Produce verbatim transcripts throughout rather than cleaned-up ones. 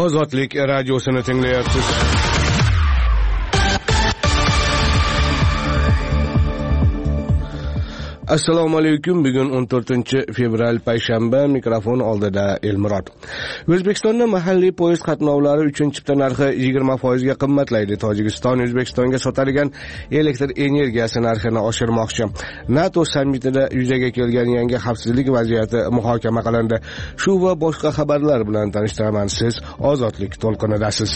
Ozodlik radiosini tinglayapsiz. Assalomu alaykum. Bugun o'n to'rtinchi fevral payshanba, mikrofon oldida Elmurod. O'zbekistonda mahalliy poyezd qatnovlari uchun chipta narxi yigirma foiz ga qimmatlaydi. Tojikiston O'zbekistonga sotilgan elektr energiyasi narxini oshirmoqchi. NATO sammitida yuzaga kelgan yangi xavfsizlik vaziyati muhokama qilindi. Shu va boshqa xabarlar bilan tanishtiraman. Siz Ozodlik to'lqinidasiz.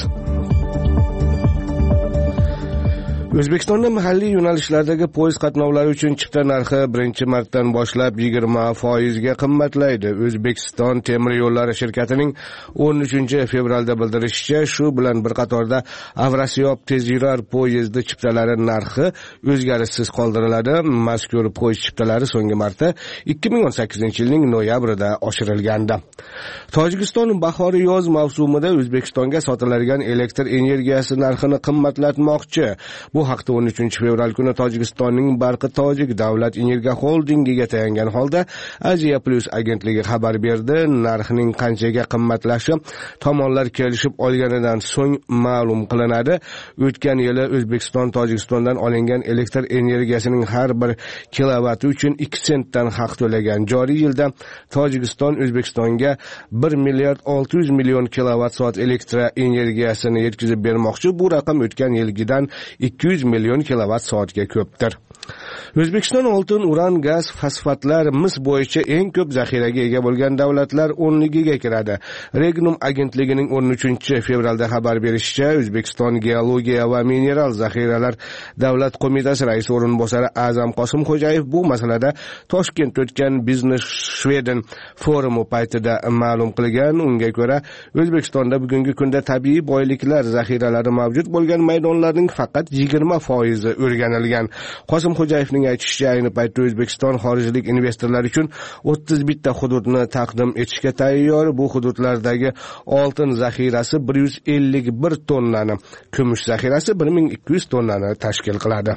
O'zbekistonda mahalliy yo'nalishlardagi poyezd qatnovlari uchun chipta narxi birinchi martdan boshlab yigirma foiz ga qimmatlaydi. O'zbekiston temir yo'llari shirkatining o'n uchinchi fevralda bildirishicha, shu bilan bir qatorda Avrasiyob tezyurar poyezdi chiptalari narxi o'zgarishsiz qoldiriladi. Mazkur poyezd chiptalari so'nggi marta ikki ming o'n sakkizinchi yilning noyabrida oshirilgandi. Tojikiston bahoriy yoz mavsumida O'zbekistonga sotiladigan elektr energiyasi narxini qimmatlatmoqchi. Bu haqda o'n uchinchi fevral kuni Tojikistonning Barqi Tojik davlat energiya xoldingiga tayangan holda Asia Plus agentligi xabar berdi. Narxning qanchaga qimmatlashi tomonlar kelishib olganidan so'ng ma'lum qilinadi. O'tgan yili O'zbekiston Tojikistondan olingan elektr energiyasining har bir kilovati uchun ikki sentdan haq to'lagan. Joriy yilda Tojikiston O'zbekistonga bir milliard olti yuz million kilovat soat elektr energiyasini yetkazib bermoqchi. Bu raqam o'tgan yilgidan ikki yuz million kilovat soatga ko'pdir. O'zbekiston oltin, uran, gaz, fosfatlar, mis bo'yicha eng ko'p zaxiraga ega bo'lgan davlatlar o'nligiga kiradi. Regnum agentligining o'n uchinchi fevralda xabar berishicha, O'zbekiston geologiya va mineral zaxiralar davlat qo'mitasi raisi o'rinbosari A'zam Qosimxo'jayev bu masalada Toshkentda o'tgan Business Sweden forumi paytida ma'lum qilgan. Unga ko'ra, O'zbekistonda bugungi kunda tabiiy boyliklar zaxiralari mavjud bo'lgan maydonlarning faqat yigirma foizi o'rganilgan. Qosimxo'jayevning aytishicha, ayni paytda O'zbekiston xorijlik investorlar uchun o'ttiz bitta hududni taqdim etishga tayyor. Bu hududlardagi oltin zaxirasi bir yuz ellik bir tonnani, kumush zaxirasi bir ming ikki yuz tonnani tashkil qiladi.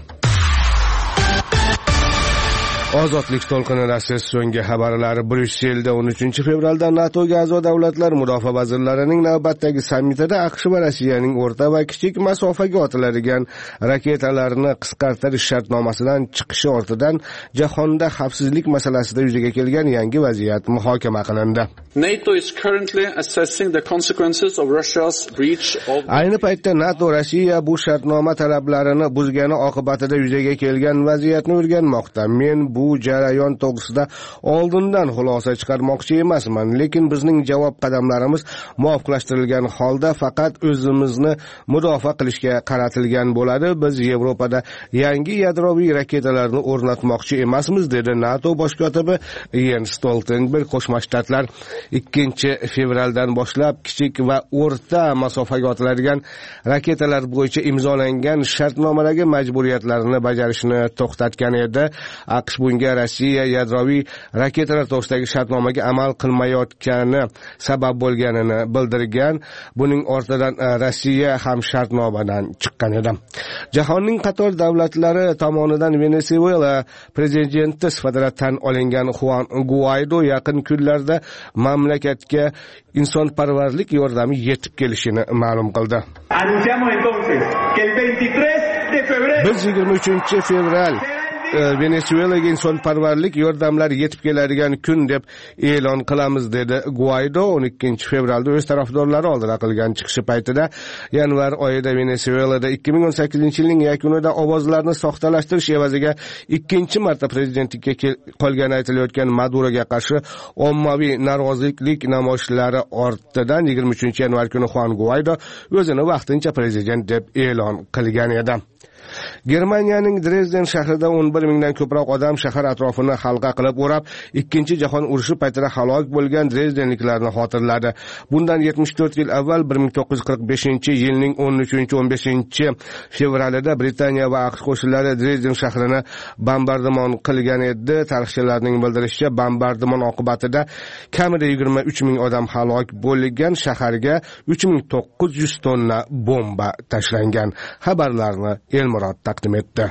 Ozodlik to'lqinidasiz. So'nggi xabarlar. Bryusselda o'n uchinchi fevralda NATOga a'zo davlatlar mudofaa vazirlarining navbatdagi sammitida AQSh va Rossiyaning o'rta va kichik masofaga otiladigan raketalarni qisqartirish shartnomasidan chiqishi ortidan jahonda xavfsizlik masalasida yuzaga kelgan yangi vaziyat muhokama qilindi. NATO is currently assessing the consequences of Russia's breach of Ayni paytda NATO Rossiya bu shartnoma talablarini buzgani oqibatida yuzaga kelgan vaziyatni o'rganmoqda. Men bu jarayon to'g'risida oldindan xulosa chiqarmoqchi emasman, lekin bizning javob qadamlarimiz muvofiqlashtirilgan holda faqat o'zimizni mudofaa qilishga qaratilgan bo'ladi. Biz Yevropada yangi yadroviy raketalarni o'rnatmoqchi emasmiz, dedi NATO bosh kotibi Jens Stoltenberg. Qo'shma Shtatlar ikkinchi fevraldan boshlab kichik va o'rta masofaga otiladigan raketalar bo'yicha imzolangan shartnomadagi majburiyatlarini bajarishni to'xtatgan edi. AQSh bunga Rossiya yadroviy raketalar to'g'risidagi shartnomaga amal qilmayotgani sabab bo'lganini bildirgan. Buning ortidan Rossiya ham shartnomadan chiqqan edi. Jahonning qator davlatlari tomonidan Venesuela prezidenti sifatida tan olingan Juan Guaido yaqin kunlarda mamlakatga insonparvarlik yordami yetib kelishini ma'lum qildi. Biz yigirma uchinchi fevral Venesuelaga insonparvarlik yordamlari yetib keladigan kun deb e'lon qilamiz, dedi Guaido o'n ikkinchi fevralda o'z tarafdorlari oldida qilgan chiqishi paytida. Yanvar oyida Venesuelada ikki ming o'n sakkizinchi yilning yakunida ovozlarni soxtalashtirish evaziga ikkinchi marta prezidentlikka qolgani aytilayotgan Maduroga qarshi ommaviy norozilik namoyishlari ortidan yigirma uchinchi yanvar kuni Juan Guaido o'zini vaqtincha prezident deb e'lon qilgan edi. Germaniyaning Dresden shahrida o'n bir mingdan ko'proq odam shahar atrofini halqa qilib o'rab, ikkinchi jahon urushi paytida halok bo'lgan drezdenliklarni xotirladi. Bundan yetmish to'rt yil avval bir ming to'qqiz yuz qirq beshinchi yilning o'n uchinchi o'n beshinchi fevralida Britaniya va AQSh qo'shinlari Dresden shahrini bombardimon qilgan edi. Tarixchilarning bildirishicha, bombardimon oqibatida kamida yigirma uch ming odam halok bo'lgan. Shaharga uch ming to'qqiz yuz tonna bomba tashlangan. Xabarlarni Elmurod taqdim etdi.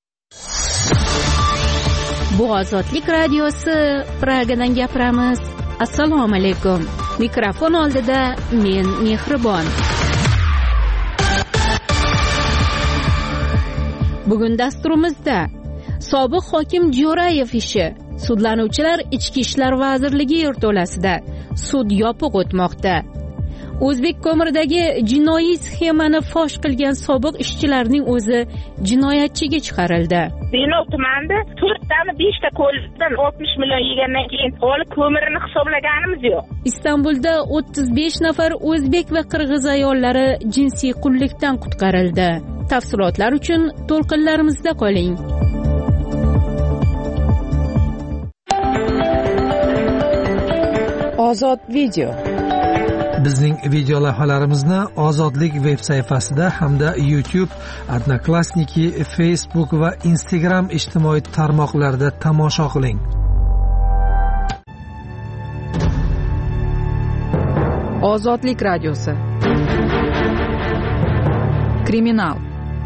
Bu Ozodlik radiosi, Pragadan gapiramiz. Assalomu alaykum. Mikrofon oldida men Mehribon. Bugun dasturimizda sobiq hokim Jo'rayev ishi, sudlanuvchilar Ichki ishlar vazirligi yerto'lasida, sud yopiq o'tmoqda. O'zbek ko'miridagi jinoiy sxemani fosh qilgan sobiq ishchilarning o'zi jinoyatchiga chiqarildi. Denov tumanida to'rttani beshta ko'ldan oltmish million yegandan keyin holi ko'mirini hisoblaganimiz yo'q. Istanbulda o'ttiz besh nafar o'zbek va qirg'iz ayollari jinsiy qullikdan qutqarildi. Tafsilotlar uchun to'lqinlarimizda qoling. Ozod video. Bizning video lavhalarimizni Ozodlik veb sayfasida hamda YouTube, Odnoklassniki, Facebook va Instagram ijtimoiy tarmoqlarida tomosha qiling. Ozodlik radiosi. Kriminal.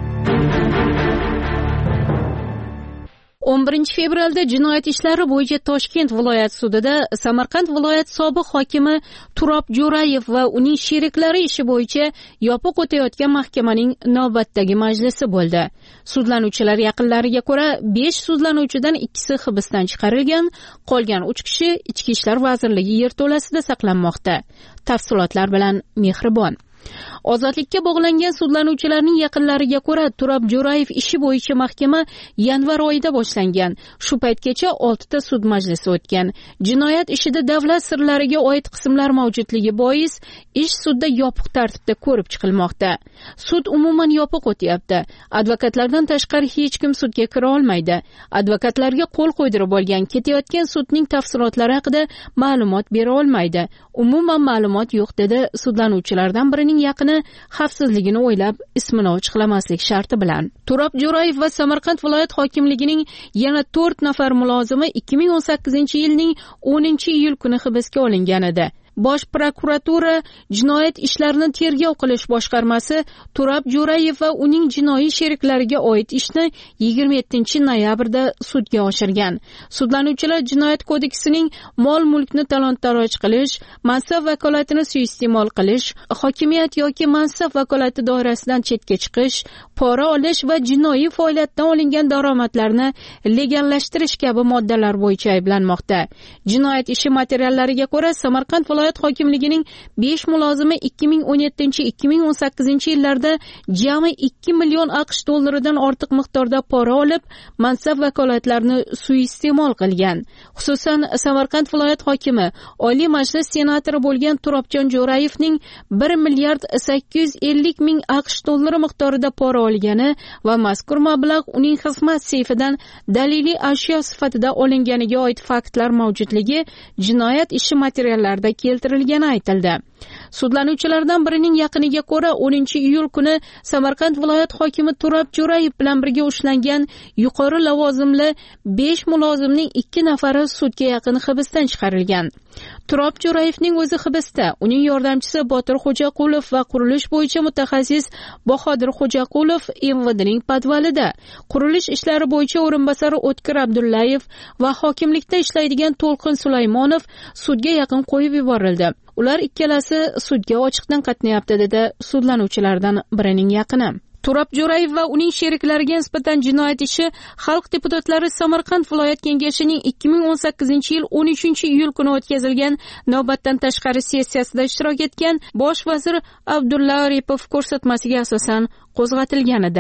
o'n birinchi fevralda jinoyat ishlari bo'yicha Toshkent viloyat sudida Samarqand viloyat sobiq hokimi Turob Jo'rayev va uning sheriklari ishi bo'yicha yopiq o'tayotgan mahkamaning navbatdagi majlisi bo'ldi. Sudlanuvchilar yaqinlariga ko'ra, besh sudlanuvchidan ikkisi hibsdan chiqarilgan, qolgan uch kishi Ichki ishlar vazirligi yerto'lasida saqlanmoqda. Tafsilotlar bilan Mehribon. Ozodlikka bog'langan sudlanuvchilarning yaqinlariga ko'ra, Turob Jo'rayev ishi bo'yicha mahkama yanvar oyida boshlangan. Shu paytgacha oltita sud majlisi o'tgan. Jinoyat ishida davlat sirlariga oid qismlar mavjudligi bois ish sudda yopiq tartibda ko'rib chiqilmoqda. Sud umuman yopiq o'tyapti. Advokatlardan tashqari hech kim sudga kira olmaydi. Advokatlarga qo'l qo'ydirib olgan ketayotgan sudning tafsilotlari haqida ma'lumot bera olmaydi. Umuman ma'lumot yo'q, dedi sudlanuvchilardan birining yaqini xavfsizligini o'ylab ismini ochiqlamaslik sharti bilan. Turob Jo'rayev va Samarqand viloyat hokimligining yana to'rt nafar mulozimi ikki ming o'n sakkizinchi yilning o'ninchi iyul kuni hibsga olingan edi. Bosh prokuratura jinoyat ishlarini tergov qilish boshqarmasi Turob Jo'rayev va uning jinoiy sheriklariga oid ishni yigirma yettinchi noyabrda sudga oshirgan. Sudlanuvchilar jinoyat kodeksining mol-mulkni talon-taroj qilish, mansab vakolatini suiiste'mol qilish, hokimiyat yoki mansab vakolati doirasidan chetga chiqish, pora olish va jinoiy faoliyatdan olingan daromadlarni legallashtirish kabi moddalar bo'yicha ayblanmoqda. Jinoyat ishi materiallariga ko'ra, Samarqand viloyat hokimligining besh mulozimi ikki ming o'n yettinchi ikki ming o'n sakkizinchi yillarda jami ikki million AQSh dollaridan ortiq miqdorda pora olib, mansab vakolatlarini suiiste'mol qilgan. Xususan, Samarqand viloyat hokimi Oliy Majlis senatori bo'lgan Turobjon Jo'rayevning bir milliard sakkiz yuz ellik ming AQSh dollari miqdorida pora olgani va mazkur mablag' uning xizmat seyfidan daliliy ashyo sifatida olinganiga oid faktlar mavjudligi jinoyat ishi materiallarida keltirilgani aytildi. Sudlanuvchilardan birining yaqiniga ko'ra, o'ninchi iyul kuni Samarqand viloyat hokimi Turob Jo'rayev bilan birga ushlangan yuqori lavozimli besh mulozimning ikki nafari sudga yaqin hibsdan chiqarilgan. Turob Jo'rayevning o'zi hibsda, uning yordamchisi Botir Xo'jaqulov va qurilish bo'yicha mutaxassis Bahodir Xo'jaqulov M V Dning podvalida. Qurilish ishlari bo'yicha o'rinbosari O'tkir Abdullayev va hokimlikda ishlaydigan To'lqin Sulaymonov sudga yaqin qo'yib yuborildi. Ular ikkalasi sudga ochiqdan qatnayapti, dedi sudlanuvchilardan birining yaqini. Turob Jo'rayev va uning sheriklariga nisbatan jinoyat ishi Xalq deputatlari Samarqand viloyat kengashining ikki ming o'n sakkizinchi yil o'n uchinchi iyul kuni o'tkazilgan navbatdan tashqari sessiyasida ishtirok etgan bosh vazir Abdulla Aripov ko'rsatmasiga asosan qo'zg'atilgan edi.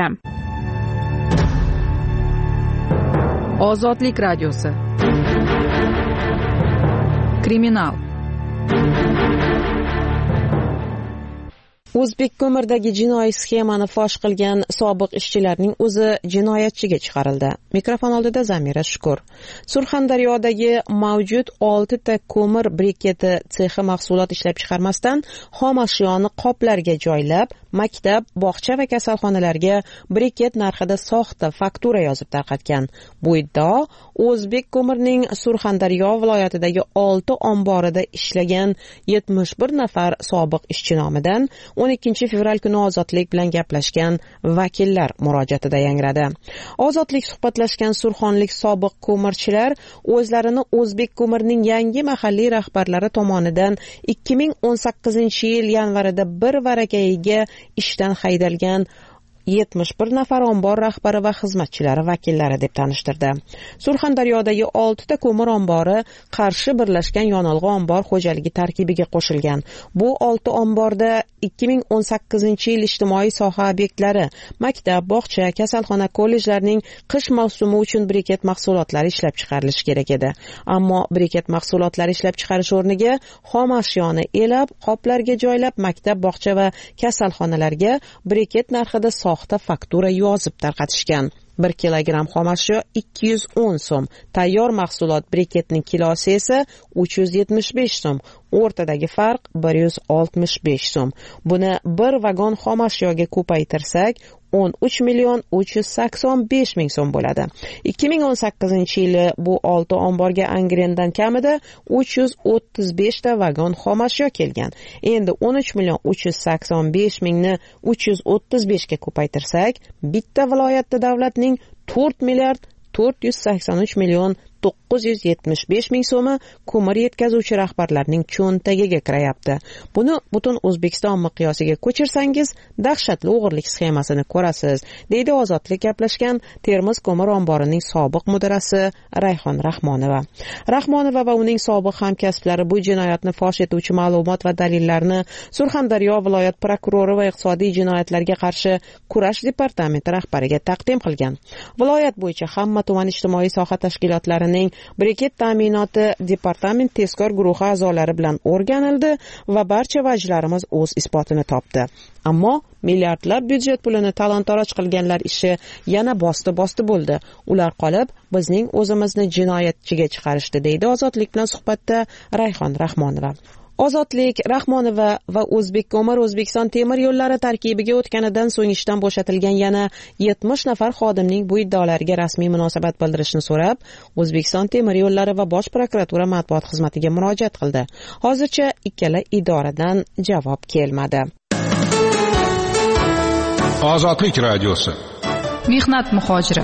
Ozodlik radiosi. Kriminal. O'zbek ko'mirdagi jinoiy sxemani fosh qilgan sobiq ishchilarning o'zi jinoyatchiga chiqarildi. Mikrofon oldida Zamira Shukur. Surxondaryodagi mavjud oltita ko'mir briketi sexi mahsulot ishlab chiqarmasdan xom ashyoni qoplarga joylab, maktab, bog'cha va kasalxonalarga briket narxida soxta faktura yozib tarqatgan. Bu iddao O'zbek ko'mirning Surxondaryo viloyatidagi olti omborida ishlagan yetmish bir nafar sobiq ishchi nomidan o'n o'n ikkinchi fevral kuni Ozodlik bilan gaplashgan vakillar murojaatida yangradi. Ozodlik suhbatlashgan surxonlik sobiq ko'mirchilar o'zlarini O'zbek ko'mirning yangi mahalliy rahbarlari tomonidan ikki ming o'n sakkizinchi yil yanvarida bir varakayiga ishdan haydalgan yetmish bir nafar ombor rahbari va xizmatchilari vakillari deb tanishtirdi. Surxondaryodagi olti ta ko'mir ombori Qarshi birlashgan yonilg'i ombor xo'jaligi tarkibiga qo'shilgan. Bu olti omborda ikki ming o'n sakkizinchi yil ijtimoiy soha obyektlari, maktab, bog'cha, kasalxona, kollejlarning qish mavsumi uchun briket mahsulotlari ishlab chiqarilishi kerak edi. Ammo briket mahsulotlari ishlab chiqarish o'rniga xom ashyoni elab, qoplarga joylab, maktab, bog'cha va kasalxonalarga briket narxida soxta faktura yozib tarqatishgan. bir kilogramm xom ashyo ikki yuz o'n so'm, tayyor mahsulot briketning kilosi esa uch yuz yetmish besh so'm. O'rtadagi farq bir yuz oltmish besh so'm. Buni bir vagon xom ashyoga ko'paytirsak, o'n uch million uch yuz sakson besh ming so'm bo'ladi. ikki ming o'n sakkizinchi yili bu olti omborga angrendan kamida uch yuz o'ttiz besh ta vagon xom ashyo kelgan. Endi o'n uch million uch yuz sakson besh mingni uch yuz o'ttiz besh ga ko'paytirsak, bitta viloyatda davlatning to'rt milliard to'rt yuz sakson uch million to'qqiz yuz yetmish besh ming so'mi ko'mir yetkazuvchi rahbarlarning cho'ntagiga kirayapti. Buni butun O'zbekiston miqyosiga ko'chirsangiz, dahshatli o'g'irlik sxemasini ko'rasiz, deydi Ozodlik gaplashgan Termiz ko'mir omborining sobiq mudirasi Rayhon Rahmonova. Rahmonova va uning sobiq hamkasblari bu jinoyatni fosh etuvchi ma'lumot va dalillarni Surxondaryo viloyat prokurori va iqtisodiy jinoyatlarga qarshi kurash departamenti rahbariga taqdim qilgan. Viloyat bo'yicha hamma tuman ijtimoiy soha tashkilotlari briket ta'minoti departament tezkor guruhi a'zolari bilan o'rganildi va barcha vajlarimiz o'z isbotini topdi. Ammo milliardlab byudjet pulini talon-taroj qilganlar ishi yana bosti-bosti bo'ldi. Ular qolib, bizning o'zimizni jinoyatchiga chiqarishdi, deydi Ozodlik bilan suhbatda Rayhon Rahmonova. Ozodlik Rahmonova va O'zbek ko'mir O'zbekiston temir yo'llari tarkibiga o'tganidan so'ng ishdan bo'shatilgan yana yetmish nafar xodimning bu iddaolarga rasmiy munosabat bildirishni so'rab, O'zbekiston temir yo'llari va Bosh prokuratura matbuot xizmatiga murojaat qildi. Hozircha ikkala idoradan javob kelmadi. Ozodlik radiosi. Mehnat muhojiri.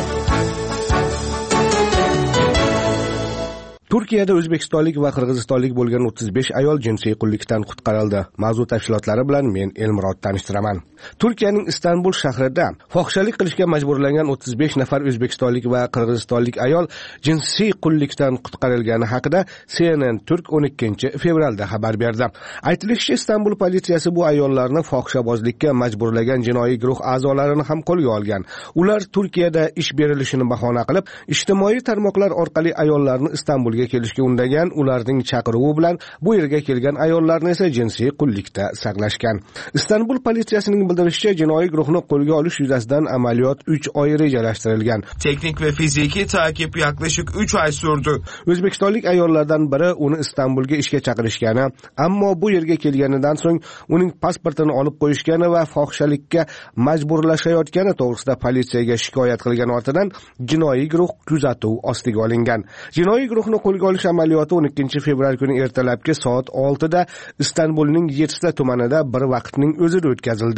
Turkiyada o'zbekistonlik va qirg'izistonlik bo'lgan o'ttiz besh ayol jinsiy qullikdan qutqarildi. Mavzu tafsilotlari bilan men Elmurod tanishtiraman. Turkiyaning Istanbul shahrida fohishalik qilishga majburlangan o'ttiz besh nafar o'zbekistonlik va qirg'izistonlik ayol jinsiy qullikdan qutqarilgani haqida C N N Turk o'n ikkinchi fevralda xabar berdi. Aytilishicha, Istanbul politsiyasi bu ayollarni fohishabozlikka majburlagan jinoiy guruh a'zolarini ham qo'lga olgan. Ular Turkiyada ish berilishini bahona qilib, ijtimoiy tarmoqlar orqali ayollarni Istanbulga kelishga undagan, ularning chaqiruvi bilan bu yerga kelgan ayollarni esa jinsiy qullikda saqlashgan. Istanbul politsiyasining bildirishicha, jinoiy guruhni qo'lga olish yuzasidan amaliyot uch oy rejalashtirilgan. Teknik ve fiziki takip yaklaşık uch ay sürdü. O'zbekistonlik ayollardan biri uni Istanbulga ishga chaqirishgani, ammo bu yerga kelganidan so'ng uning pasportini olib qo'yishgani va fohishalikka majburlashayotgani to'g'risida politsiyaga shikoyat qilgan ortidan jinoiy guruh kuzatuv ostiga olingan. Jinoiy guruhni qo'lga olish amaliyoti o'n ikkinchi fevral kuni ertalabki soat oltida Istanbulning yettita tumanida bir vaqtning o'zida o'tkazildi.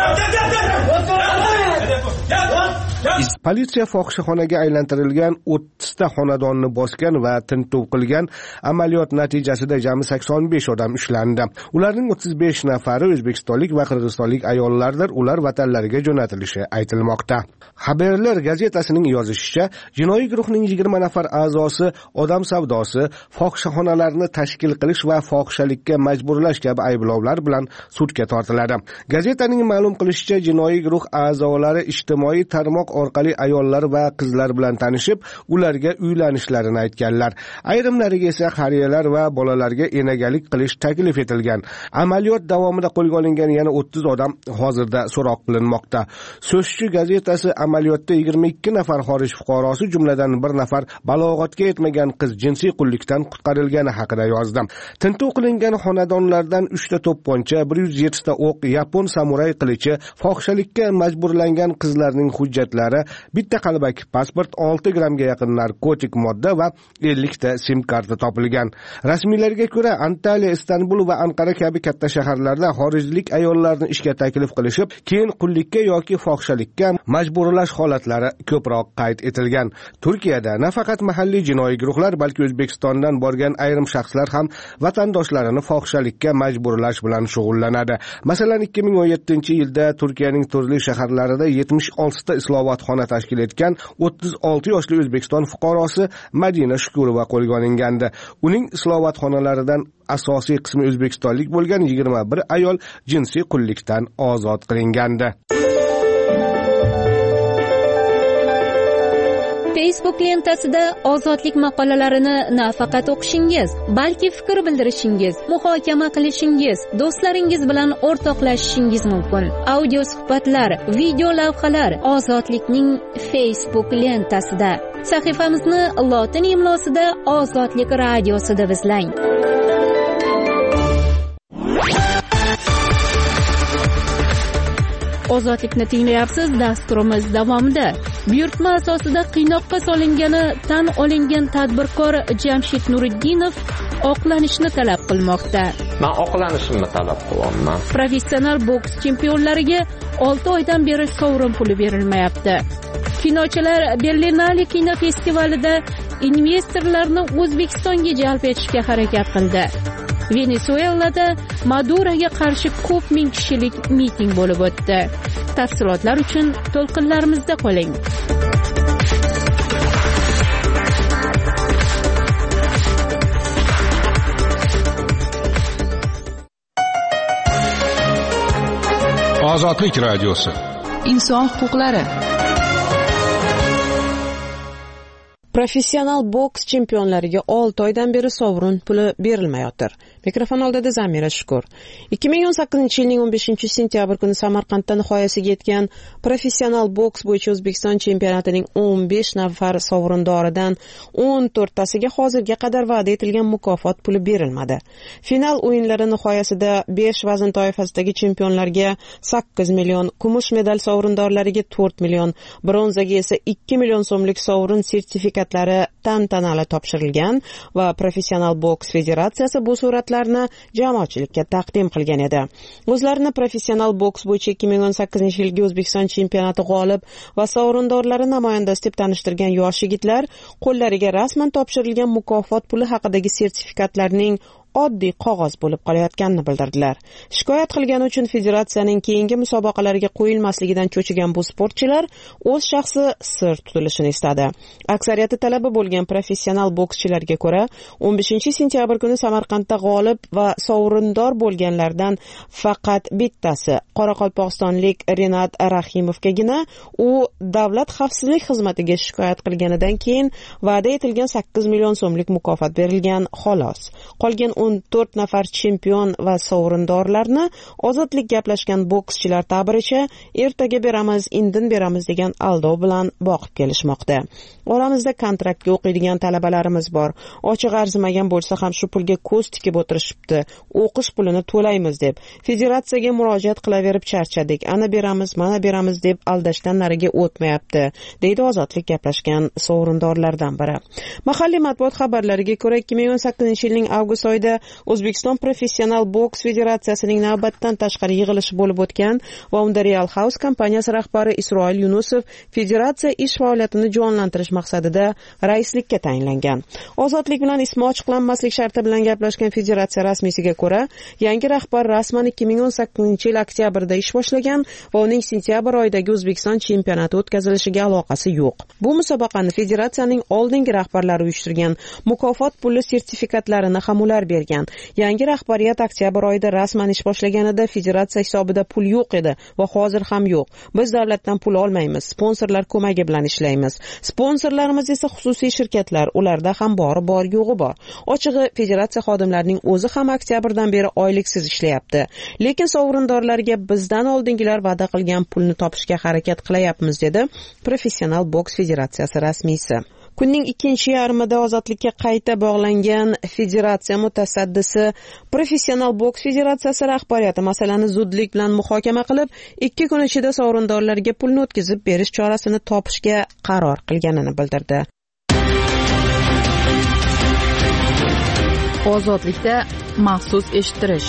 Politsiya fohishaxonaga aylantirilgan o'ttizta xonadonni bosgan va tintuv qilgan. Amaliyot natijasida jami sakson besh odam ushlandi. Ularning o'ttiz besh nafari o'zbekistonlik va qirg'izistonlik ayollardir. Ular vatanlariga jo'natilishi aytilmoqda. Haberlar gazetasining yozishicha, jinoiy guruhning yigirma nafar a'zosi odam savdosi, fohishaxonalarni tashkil qilish va fohishalikka majburlash kabi ayblovlar bilan sudga tortiladi. Gazetaning ma'lum qilishicha, jinoiy guruh a'zolari ijtimoiy tarmoq orqali ayollar va qizlar bilan tanishib, ularga uylanishlarini aytganlar. Ayrimlariga esa qariyalar va bolalarga enagalik qilish taklif etilgan. Amaliyot davomida qo'lga olingan yana o'ttiz odam hozirda so'roq qilinmoqda. So'zchi gazetasi amaliyotda yigirma ikki nafar xorij fuqarosi, jumladan bir nafar balog'atga yetmagan qiz jinsiy qullikdan qutqarilgani haqida yozdi. Tintuv qilingan xonadonlardan uchta to'pponcha, bir yuz yetti ta o'q, yapon samuray qilichi, fohishalikka majburlangan qizlarning hujjatlari hujjatlari, bitta qalbaki pasport, olti grammga yaqin narkotik modda va ellik ta sim karta topilgan. Rasmiylarga ko'ra, Antaliya, Istanbul va Anqara kabi katta shaharlarda xorijlik ayollarni ishga taklif qilishib, keyin qullikka yoki fohishalikka majburlash holatlari ko'proq qayd etilgan. Turkiyada nafaqat mahalliy jinoiy guruhlar, balki O'zbekistondan borgan ayrim shaxslar ham vatandoshlarini fohishalikka majburlash bilan shug'ullanadi. Masalan, ikki ming o'n yettinchi yilda Turkiyaning turli shaharlarida yetmish olti ta islohotxona tashkil etgan o'ttiz olti yoshli O'zbekiston fuqarosi Madina Shukurova qo'lga olingandi. Uning islohotxonalaridan asosiy qismi o'zbekistonlik bo'lgan yigirma bir ayol jinsiy qullikdan ozod qilingandi. Facebook lentasida ozodlik maqolalarini nafaqat o'qishingiz, balki fikr bildirishingiz, muhokama qilishingiz, do'stlaringiz bilan o'rtoqlashishingiz mumkin. Audio suhbatlar, video lavhalar ozodlikning Facebook lentasida. Sahifamizni lotin imlosida Ozodlik radiosi deb izlang. Ozodlikni tinglayapsiz. Dasturimiz davomida buyurtma asosida qiynoqqa solingani tan olingan tadbirkor Jamshid Nuriddinov oqlanishni talab qilmoqda. Men oqlanishimni talab qilyapman. Professional boks chempionlariga olti oydan beri sovrin puli berilmayapti. Kinochilar Berlinale kino festivalida investorlarni O'zbekistonga jalb etishga harakat qildi. Venesuelada Maduroga qarshi ko'p ming kishilik miting bo'lib o'tdi. Tafsilotlar uchun to'lqinlarimizda qoling. Ozodlik radiosi. Inson huquqlari. Professional boks chempionlariga olti oydan beri sovrin puli berilmayotir. Mikrofon oldida Zamira Shukur. ikki ming o'n sakkizinchi yilning o'n beshinchi sentyabr kuni Samarqandda nihoyasiga yetgan professional boks bo'yicha O'zbekiston chempionatining o'n besh nafar sovrindoridan o'n to'rttasiga hozirga qadar va'da etilgan mukofot puli berilmadi. Final o'yinlari nihoyasida besh vazn toifasidagi chempionlarga sakkiz million, kumush medal sovrindorlariga to'rt million, bronzaga esa ikki million so'mlik sovrin sertifikatlari tantanali topshirilgan va Professional boks federatsiyasi bu suratlarni jamoatchilikka taqdim qilgan edi. O'zlarini professional boks bo'yicha ikki ming o'n sakkizinchi yilgi O'zbekiston chempionati g'olib va sovrindorlari namoyandasi deb tanishtirgan yosh yigitlar qo'llariga rasman topshirilgan mukofot puli haqidagi sertifikatlarning oddiy qog'oz bo'lib qolayotganini bildirdilar. Shikoyat qilgani uchun federatsiyaning keyingi musobaqalarga qo'yilmasligidan cho'chigan bu sportchilar o'z shaxsi sir tutilishini istadi. Aksariyati talaba bo'lgan professional bokschilarga ko'ra, o'n beshinchi sentyabr kuni Samarqandda g'olib va sovrindor bo'lganlardan faqat bittasi, Qoraqalpog'istonlik Renat Rahimovgagina u davlat xavfsizlik xizmatiga shikoyat qilganidan keyin va'da etilgan sakkiz million so'mlik mukofot berilgan, xolos. Qolgan o'n to'rt nafar chempion va sovrindorlarni ozodlik gaplashgan bokschilar ta'biricha ertaga beramiz, indin beramiz degan aldov bilan boqib kelishmoqda. Oramizda kontraktga o'qiydigan talabalarimiz bor. Ochiq arzimagan bo'lsa ham shu pulga ko'z tikib o'tirishibdi. O'qish pulini to'laymiz deb federatsiyaga murojaat qilaverib charchadik. Ana beramiz, mana beramiz deb aldashdan nariga o'tmayapti, deydi ozodlik gaplashgan sovrindorlardan biri. Mahalliy matbuot xabarlariga ko'ra, ikki ming o'n sakkizinchi yilning avgust oyida O'zbekiston Professional boks federatsiyasining navbatdan tashqari yig'ilishi bo'lib o'tgan va unda Real House kompaniyasi rahbari Isroil Yunusov federatsiya ish faoliyatini jonlantirish maqsadida raislikka tayinlangan. Ozodlik bilan ismi ochiqlanmaslik sharti bilan gaplashgan federatsiya rasmiysiga ko'ra, yangi rahbar rasman ikki ming o'n sakkizinchi yil oktyabrda ish boshlagan va uning sentyabr oyidagi O'zbekiston chempionati o'tkazilishiga aloqasi yo'q. Bu musobaqani federatsiyaning oldingi rahbarlari uyushtirgan, mukofot puli sertifikatlarini ham ular bergan. Yangi rahbariyat oktyabr oyida rasman ish boshlaganida federatsiya hisobida pul yo'q edi va hozir ham yo'q. Biz davlatdan pul olmaymiz, sponsorlar ko'magi bilan ishlaymiz. Sponsorlarimiz esa xususiy shirkatlar, ularda ham bori bor, yo'g'i bor. Ochig'i, federatsiya xodimlarining o'zi ham oktyabrdan beri oyliksiz ishlayapti. Lekin sovrindorlarga bizdan oldingilar va'da qilgan pulni topishga harakat qilyapmiz, dedi Professional boks federatsiyasi rasmiysi. Kunning ikkinchi yarmida ozodlikka qayta bog'langan federatsiya mutasaddisi Professional boks federatsiyasi rahbariyati masalani zudlik bilan muhokama qilib, ikki kun ichida sovrindorlarga pulni o'tkazib berish chorasini topishga qaror qilganini bildirdi. Ozodlikda maxsus eshittirish.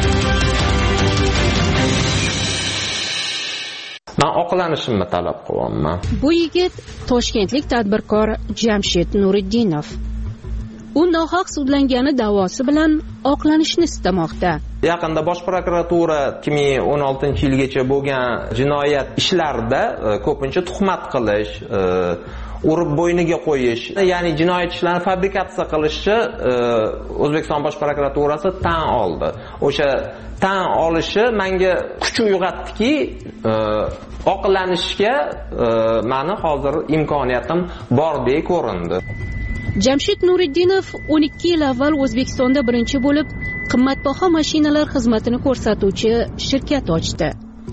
Men oqlanishimni talab qilyapman. Bu yigit toshkentlik tadbirkor Jamshid Nuriddinov. U nohaq sudlangani da'vosi bilan oqlanishni istamoqda. Yaqinda Bosh prokuratura ikki ming o'n oltinchi yilgacha bo'lgan jinoyat ishlarida ko'pincha tuhmat qilish, urib bo'yniga qo'yish, ya'ni jinoyat ishlarini fabrikatsiya qilishni O'zbekiston Bosh prokuraturasi tan oldi. O'sha tan olishi menga kuch uyg'otdiki, oqlanishga meni hozir imkoniyatim bordek ko'rindi. Jamshid Nuriddinov o'n ikki yil avval O'zbekistonda birinchi bo'lib qimmatbaho mashinalar xizmatini ko'rsatuvchi shirkat ochdi.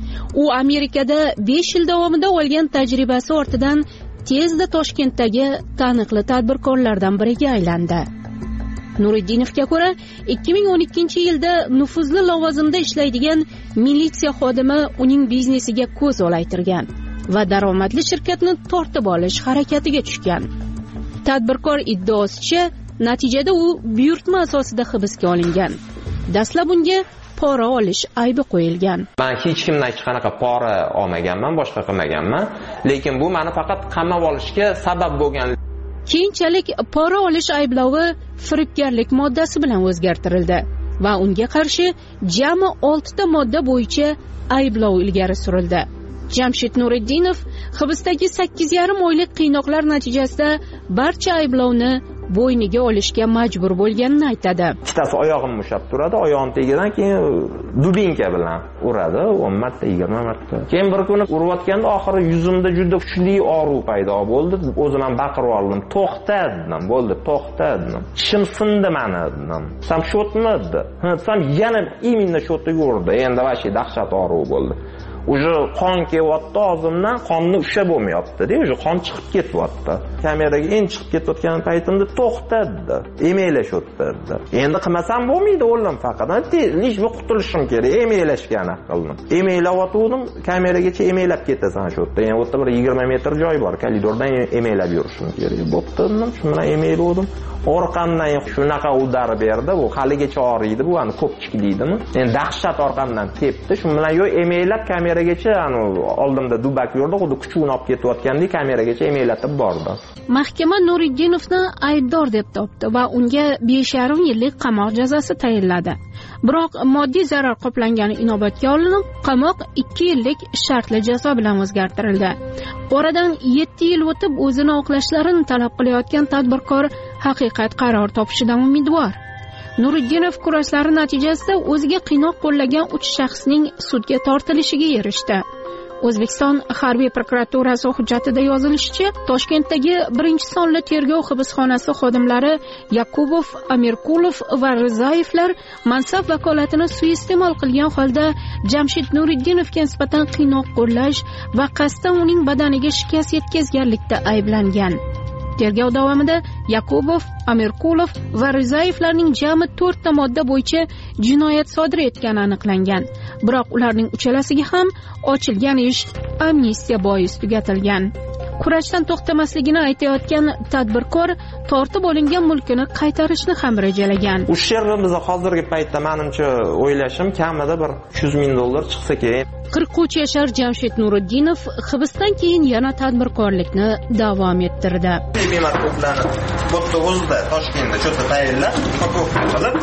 U Amerikada besh yil davomida olgan tajribasi ortidan tezda Toshkentdagi taniqli tadbirkorlardan biriga aylandi. Nuriddinovga ko'ra, ikki ming o'n ikkinchi yilda nufuzli lavozimda ishlaydigan militsiya xodimi uning biznesiga ko'z olaytirgan va daromadli shirkatni tortib olish harakatiga tushgan. Tadbirkor iddaosicha, natijada u buyurtma asosida hibsga olingan. Dastlab unga pora olish aybi qo'yilgan. Men hech kimdan hech qanaqa pora olmaganman, boshqa qilmaganman, lekin bu meni faqat qamab olishga sabab bo'lgan. Keyinchalik pora olish ayblovi firibgarlik moddasi bilan o'zgartirildi va unga qarshi jami olti ta modda bo'yicha ayblov ilgari surildi. Jamshid Nuriddinov hibsdagi sakkiz yarim oylik qiynoqlar natijasida barcha ayblovni bo'yniga olishga majbur bo'lganini aytadi. Ikkitasi oyog'im mushab turadi, oyog'im tegidan keyin dubinka bilan uradi, o'n marta, yigirma marta. Keyin bir kuni urayotganda oxiri yuzimda juda kuchli og'riq paydo bo'ldi. O'zim ham baqirib oldim. To'xta dedim, bo'ldi, to'xta dedim. Tishim sindi meni dedim. Sam shotmi dedi. Ha, sam yana imенно shotiga urdi. Endi vashi dahshat og'riq bo'ldi. Uje qon kelyapti og'zimdan, qonni ushlab bo'lmayapti-da, uje qon chiqib ketyapti. Kameraga endi chiqib ketayotgan paytimda to'xta dedi. Emaylashyapti dedi. Endi qilmasam bo'lmaydi, o'lim faqat. Tezlik va qutulishim kerak. Emaylashgani qildim. Emaylayotgandim, kameragacha emaylab ketasan shu yerda. Endi o'tda bir yigirma metr joy bor, koridordan emaylab yurishim kerak. Bo'pti, shu bilan emayladim. Orqamdan shunaqa udar berdi, bu haligacha og'riydi, bu ani ko'p chiqliydimi? Endi dahshat orqamdan tepdi, shu bilan yo emaylab kameragacha, ani oldimda dubak yurdi, xuddi kuchugini olib ketayotgandek kameragacha emaylatib bordi. Mahkama Nuriddinovni aybdor deb topdi va unga besh yarim yillik qamoq jazosi tayinladi. Biroq moddiy zarar qoplangani inobatga olinib, qamoq ikki yillik shartli jazo bilan o'zgartirildi. Oradan yetti yil o'tib o'zini oqlashlarini talab qilayotgan tadbirkor haqiqat qaror topishidan umidvor. Nuriddinov kurashlari natijasida o'ziga qiynoq qo'llagan uch shaxsning sudga tortilishiga erishdi. O'zbekiston harbiy prokuraturasi hujjatida yozilishicha, Toshkentdagi birinchi sonli tergov hibsxonasi xodimlari Yakubov, Amirkulov va Rizayevlar mansab vakolatini suiiste'mol qilgan holda Jamshid Nuriddinovga nisbatan qiynoq qo'llash va qasddan uning badaniga shikast yetkazganlikda ayblangan. Tergov davomida Yakubov, Amirkulov va Rizayevlarning jami to'rt ta modda bo'yicha jinoyat sodir etgani aniqlangan. Biroq ularning uchalasiga ham ochilgan ish amnistiya bois tugatilgan. Kurashdan to'xtamasligini aytayotgan tadbirkor tortib olingan mulkini qaytarishni ham rejalagan. Uşerimiz hozirgi paytda menimcha o'ylashim kamida bir uch yuz ming dollar chiqsa kerak. qirq uch yashar Jamshid Nuriddinov hibsdan keyin yana tadbirkorlikni davom ettirdi. Bemat to'planib, bo'tda o'zida Toshkentda cho'ta tayyorlab, pakovka qilib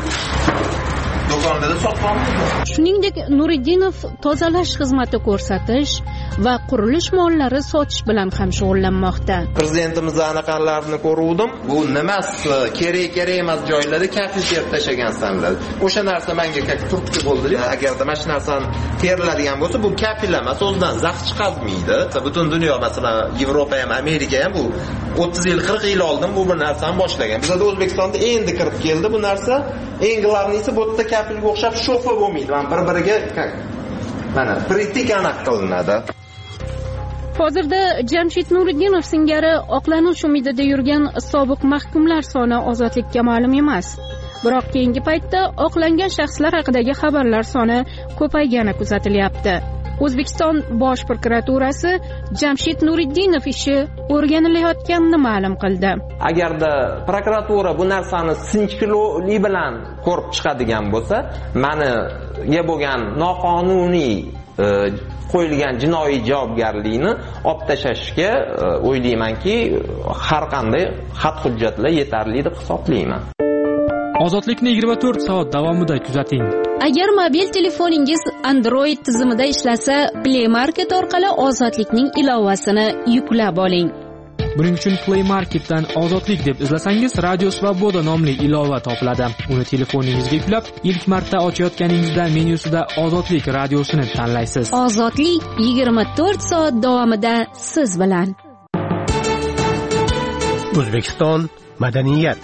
do'konda sotmoqda. Shuningdek, Nuriddinov tozalash xizmati ko'rsatish va qurilish mollari sotish bilan ham shug'ullanmoqda. Prezidentimiz anaqalarni ko'ruvdim. Bu nimasi kerak kerak emas joylarda kafil terib tashagansanlar. O'sha narsa menga turtki bo'ldi. Agarda mana shu narsani teriladigan bo'lsa, bu kafil emas, o'zidan zax chiqazmaydi. Butun dunyo, masalan, Yevropa ham, Amerika ham bu o'ttiz yil, qirq yil oldin bu bir narsani boshlagan. Bizda O'zbekistonda endi kirib keldi bu narsa. Eng glavnisi bu yerda kafilga o'xshab shofa bo'lmaydi. Men bir-biriga mana pritik aniq qilinadi. hozirda Jamshid Nuriddinov singari oqlanish umidida yurgan sobiq mahkumlar soni ozodlikka ma'lum emas. Biroq keyingi paytda oqlangan shaxslar haqidagi xabarlar soni ko'paygani kuzatilyapti. O'zbekiston Bosh prokuraturasi Jamshid Nuriddinov ishi o'rganilayotganini ma'lum qildi. Agarda prokuratura bu narsani sinchkovlik bilan ko'rib chiqadigan bo'lsa, meniga bo'lgan noqonuniy qo'yilgan jinoiy javobgarlikni olib tashlashga o'ylaymanki, har qanday xat hujjatlar yetarli deb hisoblayman. Ozodlikni yigirma to'rt soat davomida kuzating. Agar mobil telefoningiz Android tizimida ishlasa, Play Market orqali Ozodlikning ilovasini yuklab oling. Buning uchun Play Marketdan Ozodlik deb izlasangiz, Radio Svoboda nomli ilova topiladi. Uni telefoningizga yuklab, ilk marta ochayotganingizda menyusida Ozodlik radiosini tanlaysiz. Ozodlik yigirma to'rt soat davomida siz bilan. O'zbekiston madaniyat.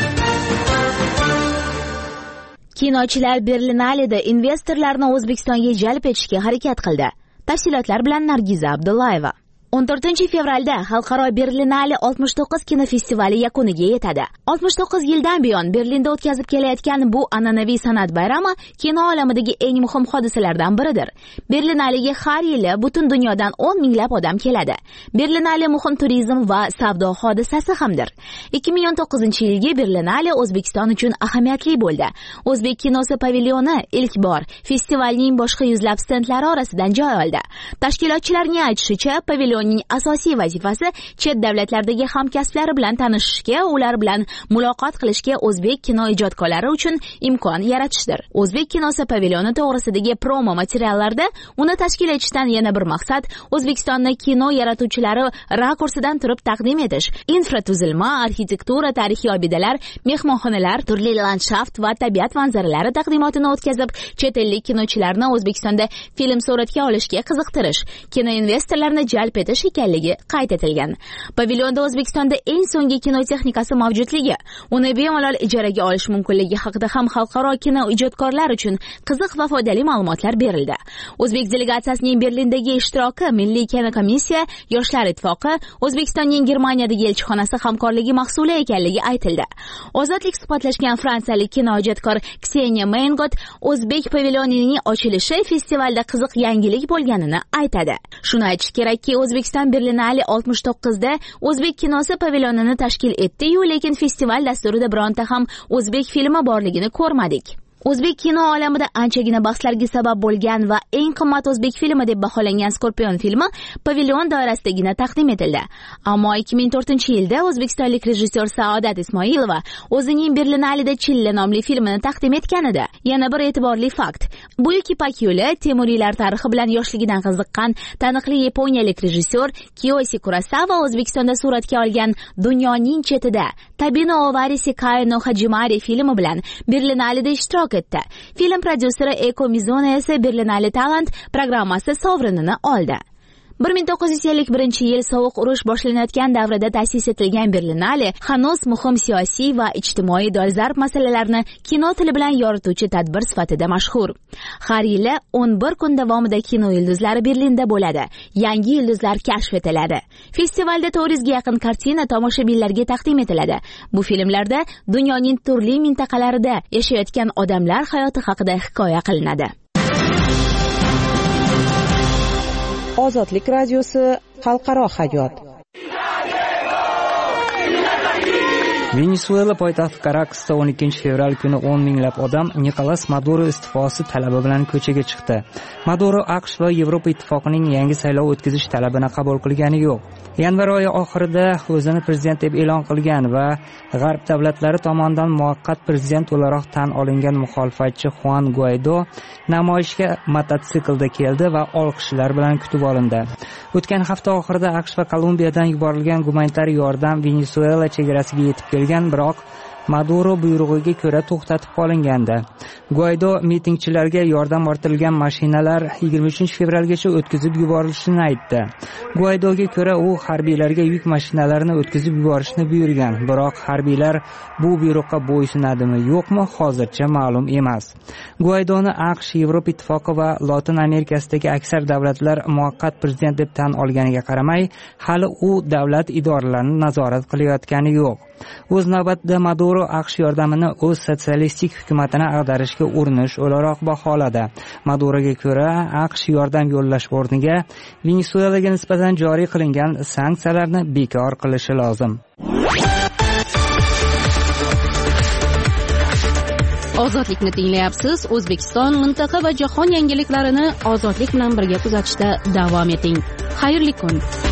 Kinochilar Berlinalida investorlarni O'zbekistonga jalb etishga harakat qildi. Tafsilotlar bilan Nargiza Abdullayeva. o'n to'rtinchi fevralda Xalqaro Berlinale oltmish to'qqiz kinofestivali yakuniga yetadi. oltmish to'qqiz yildan buyon Berlinda o'tkazib kelayotgan bu an'anaviy san'at bayrami kino olamidagi eng muhim hodisalardan biridir. Berlinalega har yili butun dunyodan o'n minglab odam keladi. Berlinale muhim turizm va savdo hodisasi hamdir. ikki ming o'n to'qqizinchi yilgi Berlinale O'zbekiston uchun ahamiyatli bo'ldi. O'zbek kinosi pavilyoni ilk bor festivalning boshqa yuzlab stendlari orasidan joy oldi. Tashkilotchilarning aytishicha, pavilyon ning asosiy vazifasi chet davlatlardagi hamkasblari bilan tanishishga, ular bilan muloqot qilishga o'zbek kino ijodkorlari uchun imkon yaratishdir. O'zbek kinosi pavilyoni to'g'risidagi promo materiallarda uni tashkil etishdan yana bir maqsad O'zbekistonni kino yaratuvchilari rakursidan turib taqdim etish. Infratuzilma, arxitektura, tarixiy obidalar, mehmonxonalar, turli landshaft va tabiat manzaralari taqdimotini o'tkazib, chet ellik kinochilarni O'zbekistonda film suratga olishga qiziqtirish, kino investorlarni jalb etish ekanligi qayd etilgan. Pavilyonda O'zbekistonda eng so'nggi kino texnikasi mavjudligi, uni bemalol ijaraga olish mumkinligi haqida ham xalqaro kino ijodkorlar uchun qiziq va foydali ma'lumotlar berildi. O'zbek delegatsiyasining Berlindagi ishtiroki, Milliy kino komissiya, Yoshlar ittifoqi, O'zbekistonning Germaniyadagi elchixonasi hamkorligi mahsuli ekanligi aytildi. Ozodlik suhbatlashgan fransiyalik kino ijodkor Kseniya Mengot O'zbek pavilyonining ochilishi festivalda qiziq yangilik bo'lganini aytadi. Shuni aytish kerakki, O'zbekiston Berlinale oltmish to'qqizda o'zbek kinosi pavilyonini tashkil etdi-yu, lekin festival dasturida bironta ham o'zbek filmi borligini ko'rmadik. O'zbek kino olamida anchagina bahslarga sabab bo'lgan va eng qimmat o'zbek filmi deb baholangan Scorpion filmi pavilyon doirasidagina taqdim etildi. Ammo ikki ming to'rtinchi yilda o'zbekistonlik rejissyor Saodat Ismoilova o'zining Berlinalida Chilla nomli filmini taqdim etganida. Yana bir e'tiborli fakt. Buyuk Ipak yo'li Temuriylar tarixi bilan yoshligidan qiziqqan taniqli yaponiyalik rejissyor Kiyoshi Kurosawa O'zbekistonda suratga olgan Dunyoning chetida Tabino Ovarisi Kaino Hajimari filmi bilan Berlinalida ishtirok etdi. Film prodyuseri Eko Mizuno esa Berlinale Talent programmasi sovrinini oldi. bir ming to'qqiz yuz ellik birinchi yil sovuq urush boshlanayotgan davrida ta'sis etilgan Berlinale hanuz muhim siyosiy va ijtimoiy dolzarb masalalarni kino tili bilan yorituvchi tadbir sifatida mashhur. Har yili o'n bir kun davomida kino yulduzlari Berlinda bo'ladi. Yangi yulduzlar kashf etiladi. Festivalda to'rt yuzga yaqin kartina tomoshabinlarga taqdim etiladi. Bu filmlarda dunyoning turli mintaqalarida yashayotgan odamlar hayoti haqida hikoya qilinadi. Ozodlik radiosi xalqaro hayot. Venesuela poytaxti Karakasda o'n ikkinchi fevral kuni o'n minglab odam Nikolas Maduro iste'fosi talabi bilan ko'chaga chiqdi. Maduro AQSh va Yevropa ittifoqining yangi saylov o'tkazish talabini qabul qilgani yo'q. Yanvar oyi oxirida o'zini prezident deb e'lon qilgan va g'arb davlatlari tomonidan muvaqqat prezident o'laroq tan olingan muxolifatchi Juan Guaido namoyishga mototsiklda keldi va olqishlar bilan kutib olindi. O'tgan hafta oxirida AQSh va Kolumbiyadan yuborilgan gumanitar yordam Venesuela chegarasiga yetib kelgan, biroq Maduro buyrug'iga ko'ra to'xtatib qolingandi. Guaydo mitingchilarga yordam ortilgan mashinalar yigirma uchinchi fevralgacha o'tkazib yuborilishini aytdi. Guaydoga ko'ra u harbiylarga yuk mashinalarini o'tkazib yuborishni buyurgan, biroq harbiylar bu buyruqqa bo'ysunadimi yo'qmi hozircha ma'lum emas. Guaydoni AQSh, Yevropa Ittifoqi va Lotin Amerikasidagi aksar davlatlar muvaqqat prezident deb tan olganiga qaramay, hali u davlat idoralarini nazorat qilayotgani yo'q. O'z navbatida Maduro AQSh yordamini o'z sotsialistik hukumatini ag'darishga urinish o'laroq baholadi. Maduroga ko'ra, AQSh yordam yo'llash o'rniga Venesuelaga nisbatan joriy qilingan sanksiyalarni bekor qilishi lozim. Ozodlikni tinglayapsiz. O'zbekiston, mintaqa va jahon yangiliklarini ozodlik bilan birga kuzatishda davom eting. Xayrli kun.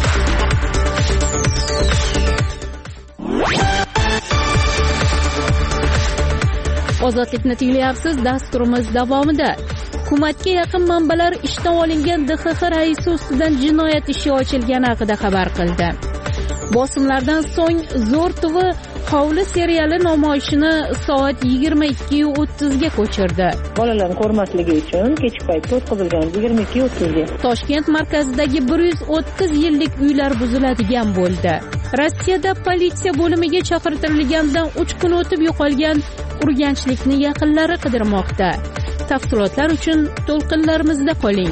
Ozodlikni tinglayapsiz. Dasturimiz davomida hukumatga yaqin manbalar ishdan olingan D X X raisi ustidan jinoyat ishi ochilgani haqida xabar qildi. Bosimlardan so'ng Zo'r T V Hovli seriali namoyishini soat yigirma ikki o'ttiz ga ko'chirdi. Bolalar ko'rmasligi uchun kechki paytda o'tkazilgan yigirma ikki o'ttiz ga. Toshkent markazidagi bir yuz o'ttiz yillik uylar buziladigan bo'ldi. Rossiyada politsiya bo'limiga chaqirtirilganidan uch kun o'tib yo'qolgan urganchlikni yaqinlari qidirmoqda. Tafsilotlar uchun to'lqinlarimizda qoling.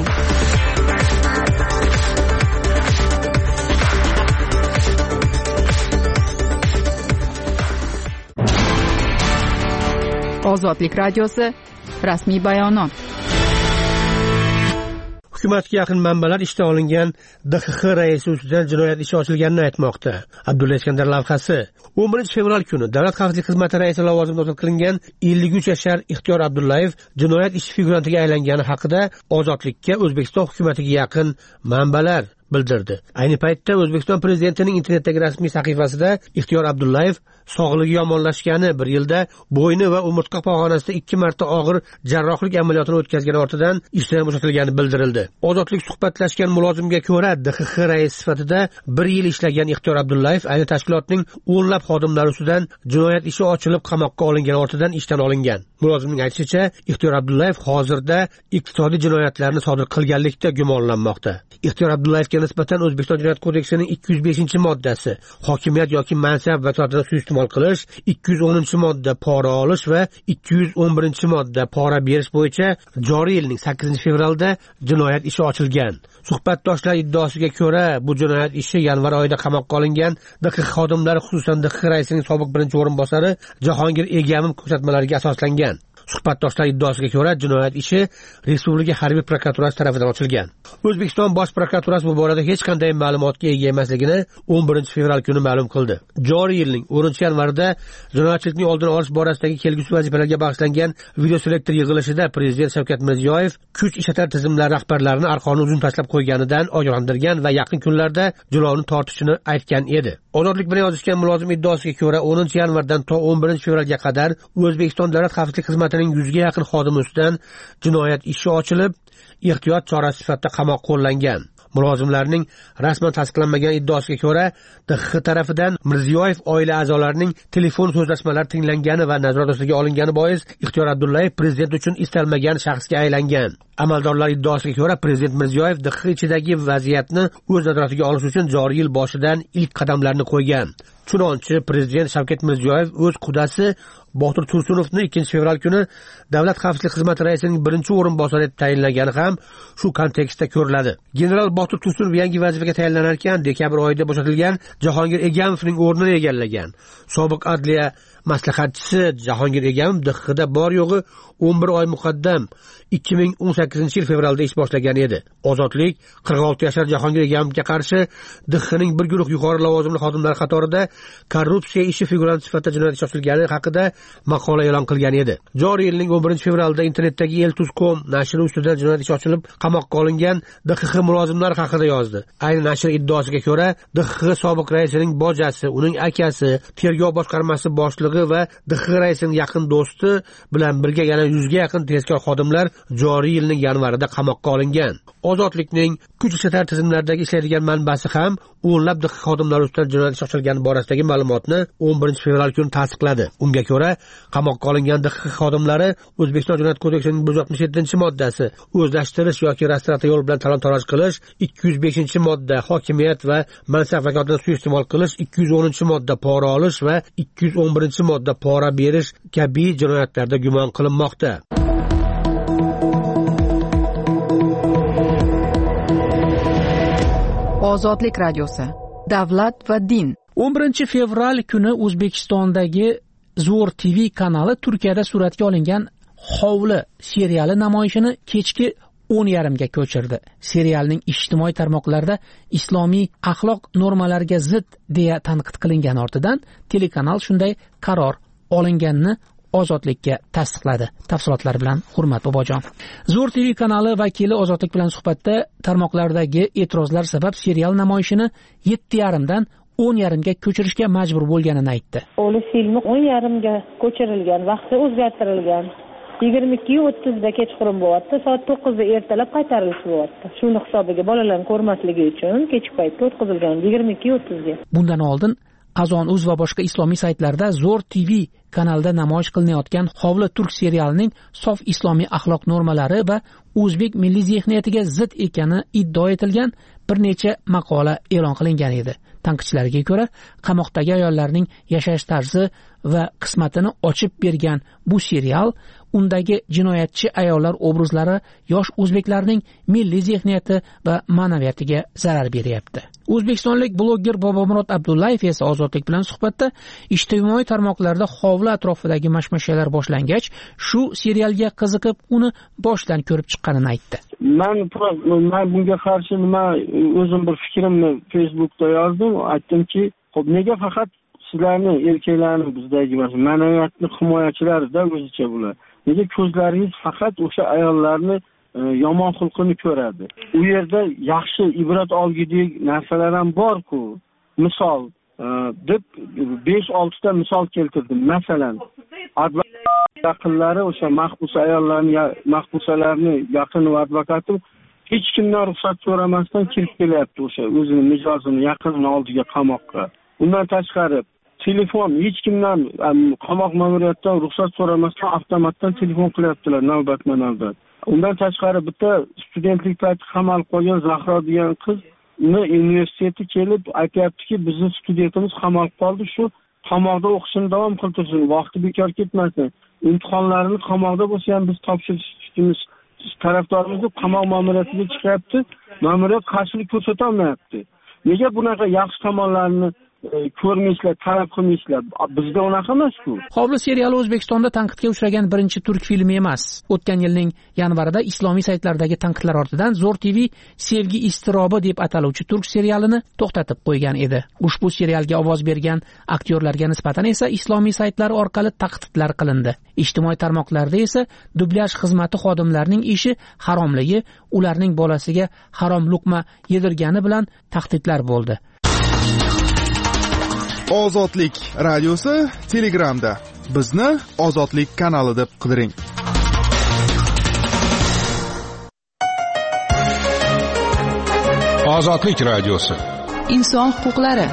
Ozodlik radiosi rasmiy bayonot. Hukumatga yaqin manbalar ishdan olingan D X X raisi ustidan jinoyat ishi ochilganini aytmoqda. Abdulla Iskandar lavhasi. o'n birinchi fevral kuni Davlat xavfsizlik xizmati raisi lavozimiga ozod qilingan ellik uch yashar Ixtiyor Abdullayev jinoyat ishi figurantiga aylangani haqida Ozodlikka O'zbekiston hukumatiga yaqin manbalar bildirdi. Ayni paytda O'zbekiston prezidentining internetdagi rasmiy sahifasida Ixtiyor Abdullayev sog'lig'i yomonlashgani, bir yilda bo'yni va umurtqa pog'onasida ikki marta og'ir jarrohlik amaliyotini o'tkazgani ortidan ishdan bo'shatilgani bildirildi. Ozodlik suhbatlashgan mulozimga ko'ra, D X X raisi sifatida bir yil ishlagan Ixtiyor Abdullayev ayni tashkilotning o'nlab xodimlari ustidan jinoyat ishi ochilib qamoqqa olingan ortidan ishdan olingan. Mulozimning aytishicha, Ixtiyor Abdullayev hozirda iqtisodiy jinoyatlarni sodir qilganlikda gumonlanmoqda. Ixtiyor Abdullayevga nisbatan O'zbekiston Jinoyat kodeksining ikki yuz beshinchi moddasi hokimiyat yoki mansab vakolatini suiiste'mol qilish, ikki yuz o'ninchi modda pora olish va ikki yuz o'n birinchi modda pora berish bo'yicha joriy yilning sakkizinchi fevralda jinoyat ishi ochilgan. Suhbatdoshlar iddaosiga ko'ra, bu jinoyat ishi yanvar oyida qamoqqa olingan D X X xodimlari, xususan D X X raisining sobiq birinchi o'rinbosari Jahongir Egamov ko'rsatmalariga asoslangan. Suhbatdoshlar iddaosiga ko'ra, jinoyat ishi Respublika harbiy prokuraturasi tomonidan ochilgan. O'zbekiston bosh prokuraturasi bu borada hech qanday ma'lumotga ega emasligini o'n birinchi fevral kuni ma'lum qildi. Joriy yilning o'ninchi yanvarida jinoyatchilikning oldini olish borasidagi kelgusi vazifalarga bag'ishlangan videoselektor yig'ilishida Prezident Shavkat Mirziyoyev kuch ishlatar tizimlar rahbarlarini arqonni uzun tashlab qo'yganidan ogohlantirgan va yaqin kunlarda jilovni tortishini aytgan edi. Ozodlik bilan yozishgan mulozim iddaosiga ko'ra, o'ninchi yanvardan to o'n birinchi fevralga qadar O'zbekiston Davlat xavfsizlik xizmatining yuzga yaqin xodimi ustidan jinoyat ishi ochilib, ehtiyot chorasi sifatida qamoqqa qo'llangan. Mulozimlarning rasman tasdiqlanmagan iddaosiga ko'ra, D X X tarafidan Mirziyoyev oila a'zolarining telefon so'zlashmalari tinglangani va nazorat ostiga olingani bois Ixtiyor Abdullayev prezident uchun istalmagan shaxsga aylangan. Amaldorlar iddaosiga ko'ra, Prezident Mirziyoyev D X X ichidagi vaziyatni o'z nazoratiga olish uchun joriy yil boshidan ilk qadamlarni qo'ygan. Chunonchi Prezident Shavkat Mirziyoyev o'z qudasi Botir Tursunovni ikkinchi fevral kuni Davlat xavfsizlik xizmati raisining birinchi o'rinbosari etib tayinlagani ham shu kontekstda ko'riladi. General Botir Tursunov yangi vazifaga tayinlanar ekan, dekabr oyida bo'shatilgan Jahongir Egamovning o'rnini egallagan. Sobiq adliya maslahatchisi Jahongir Egamov D X Xda bor yo'g'i o'n bir oy muqaddam ikki ming o'n sakkizinchi yil fevralda ish boshlagan edi. Ozodlik qirq olti yashar Jahongir Egamovga qarshi D X Xning bir guruh yuqori lavozimli xodimlari qatorida korrupsiya ishi figuranti sifatida jinoyat ishi ochilgani haqida maqola e'lon qilgan edi. Joriy yilning o'n birinchi fevralda internetdagi eltuz nokta com nashri ustidan jinoyat ishi ochilib qamoqqa olingan D X X mulozimlari haqida yozdi. Ayni nashr iddaosiga ko'ra, D X X sobiq raisining bojasi, uning akasi, tergov boshqarmasi boshlig'i va D X X raisining yaqin do'sti bilan birga yana yuzga yaqin tezkor xodimlar joriy yilning yanvarida qamoqqa olingan. Ozodlikning kuch ishlatar tizimlaridagi ishlaydigan manbasi ham o'nlab D X X xodimlari ustidan jinoyat ishi ochilgani borasida to'g'risidagi ma'lumotni o'n birinchi fevral kuni tasdiqladi. Unga ko'ra, qamoqqa olingan D X X xodimlari O'zbekiston Jinoyat kodeksining bir yuz oltmish yettinchi moddasi o'zlashtirish yoki rastratsiya yo'li bilan talon-taroj qilish, ikki yuz beshinchi modda hokimiyat va mansab vakolatini suiiste'mol qilish, ikki yuz o'ninchi modda pora olish va ikki yuz o'n birinchi modda pora berish kabi jinoyatlarda gumon qilinmoqda. Ozodlik radiosi. Davlat va din. o'n birinchi fevral kuni O'zbekistondagi Zo'r T V kanali Turkiyada suratga olingan Hovli seriali namoyishini kechki o'n yarimga ko'chirdi. Serialning ijtimoiy tarmoqlarda islomiy axloq normalariga zid deya tanqid qilingan ortidan telekanal shunday qaror olinganini Ozodlikka tasdiqladi. Tafsilotlar bilan Hurmat Bobojon. Zo'r T V kanali vakili Ozodlik bilan suhbatda tarmoqlardagi e'tirozlar sabab serial namoyishini yetti yarim dan o'n yarimga ko'chirishga majbur bo'lganini aytdi. Hovli filmi o'n yarimga ko'chirilgan, vaqti o'zgartirilgan. yigirma ikki o'ttizda kechqurun bo'lyapti, soat to'qqizda ertalab qaytarilishi bo'lyapti. Shuni hisobiga bolalarni ko'rmasligi uchun kechki paytda o'tkazilgan yigirma ikki o'ttizga. Bundan oldin Azon.uz va boshqa islomiy saytlarda Zo'r T V kanalida namoyish qilinayotgan Hovli turk serialining sof islomiy axloq normalari va o'zbek milliy zehniyatiga zid ekani iddao etilgan bir necha maqola e'lon qilingan edi. Tanqidchilarga ko'ra, qamoqdagi ayollarning yashash tarzi va qismatini ochib bergan bu serial undagi jinoyatchi ayollar obrazlari yosh o'zbeklarning milliy zehniyati va ma'naviyatiga zarar beryapti. O'zbekistonlik bloger Bobomurod Abdullayev esa Ozodlik bilan suhbatda ijtimoiy tarmoqlarda Hovli atrofidagi mashmashalar boshlangach, shu serialga qiziqib, uni boshdan ko'rib chiqqanini aytdi. Men men bunga qarshi nima o'zim bir fikrimni Facebookda yozdim, aytdimki, xo'p, nega faqat sizlarni erkaklarni bizdagi ma'naviyatni himoyachilarida o'zicha bular. Nega ko'zlaringiz faqat o'sha ayollarni yomon xulqini ko'radi? U yerda yaxshi ibrat olgidek narsalar ham bor-ku. Misol deb besh olti ta misol keltirdim. Masalan, yaqinlari o'sha mahbus ayollarni, mahbusalarni yaqin va advokati hech kimdan ruxsat so'ramasdan kirib kelyapti o'sha o'zini mijozini yaqinini oldiga qamoqqa. Undan tashqari telefon hech kimdan qamoq ma'muriyatidan ruxsat so'ramasdan avtomatdan telefon qilyaptilar navbatma-navbat. Undan tashqari bitta studentlik payti qamalib qolgan Zahro degan qiz uni universiteti kelib aytayaptiki, bizning studentimiz qamalib qoldi, shu qamoqda o'qishini davom qildirsin, vaqti bekor ketmasin. Imtihonlarini qamoqda bo'lsa ham biz topshirishimiz tarafdorimiz qamoq ma'muriyatiga chiqyapti. Ma'muriyat qarshilik ko'rsata olmayapti. Nega bunaqa yaxshi tomonlarni ko'rmaysizlar, talab qilmaysizlar? Bizda unaqa emas-ku. Hovli seriali O'zbekistonda tanqidga uchragan birinchi turk filmi emas. O'tgan yilning yanvarida islomiy saytlardagi tanqidlar ortidan Zo'r T V Sevgi iztirobi deb ataluvchi turk serialini to'xtatib qo'ygan edi. Ushbu serialga ovoz bergan aktyorlarga nisbatan esa islomiy saytlar orqali tahdidlar qilindi. Ijtimoiy tarmoqlarda esa dublyaj xizmati xodimlarining ishi haromligi, ularning bolasiga harom luqma yedirgani bilan tahdidlar bo'ldi. Ozodlik radiosi Telegramda. Bizni Ozodlik kanali deb qidiring. Ozodlik radiosi. Inson huquqlari.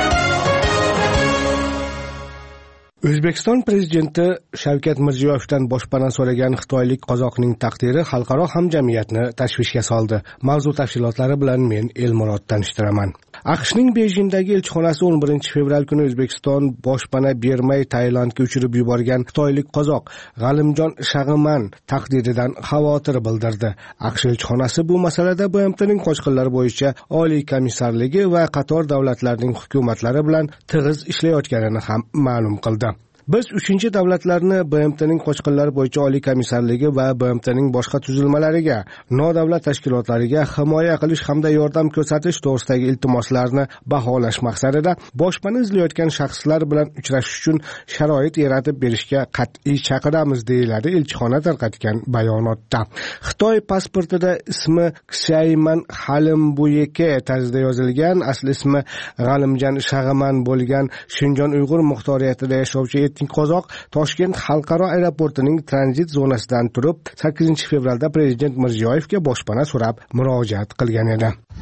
O'zbekiston prezidenti Shavkat Mirziyoyevdan boshpana so'ragan xitoylik qozoqning taqdiri xalqaro hamjamiyatni tashvishga soldi. Mavzu tafsilotlari bilan men Elmurod tanishtiraman. AQShning Bejindagi elchixonasi o'n birinchi fevral kuni O'zbekiston boshpana bermay Tailandga uchirib yuborgan xitoylik qozoq G'alimjon Shag'iman taqdiridan xavotir bildirdi. AQSh elchixonasi bu masalada B M T'ning qochqinlar bo'yicha Oliy komissarligi va qator davlatlarning hukumatlari bilan tig'iz ishlayotganini ham ma'lum qildi. Biz uchinchi davlatlarni B M T'ning qochqinlar bo'yicha Oliy komissarligi va B M T'ning boshqa tuzilmalariga, nodavlat tashkilotlariga himoya qilish hamda yordam ko'rsatish to'g'risidagi iltimoslarni baholash maqsadida boshpana izlayotgan shaxslar bilan uchrashish uchun sharoit yaratib berishga qat'iy chaqiramiz, deyiladi elchixona tarqatgan bayonotda. Xitoy pasportida ismi Ksayman Xalimbuyeke tarzida yozilgan, asl ismi G'alimjon Shag'iman bo'lgan Shinjon Uyg'ur muxtoriyatida yashovchi qozoq Toshkent xalqaro aeroportining tranzit zonasidan turib sakkizinchi fevralda prezident Mirziyoyevga boshpana so'rab murojaat qilgan edi.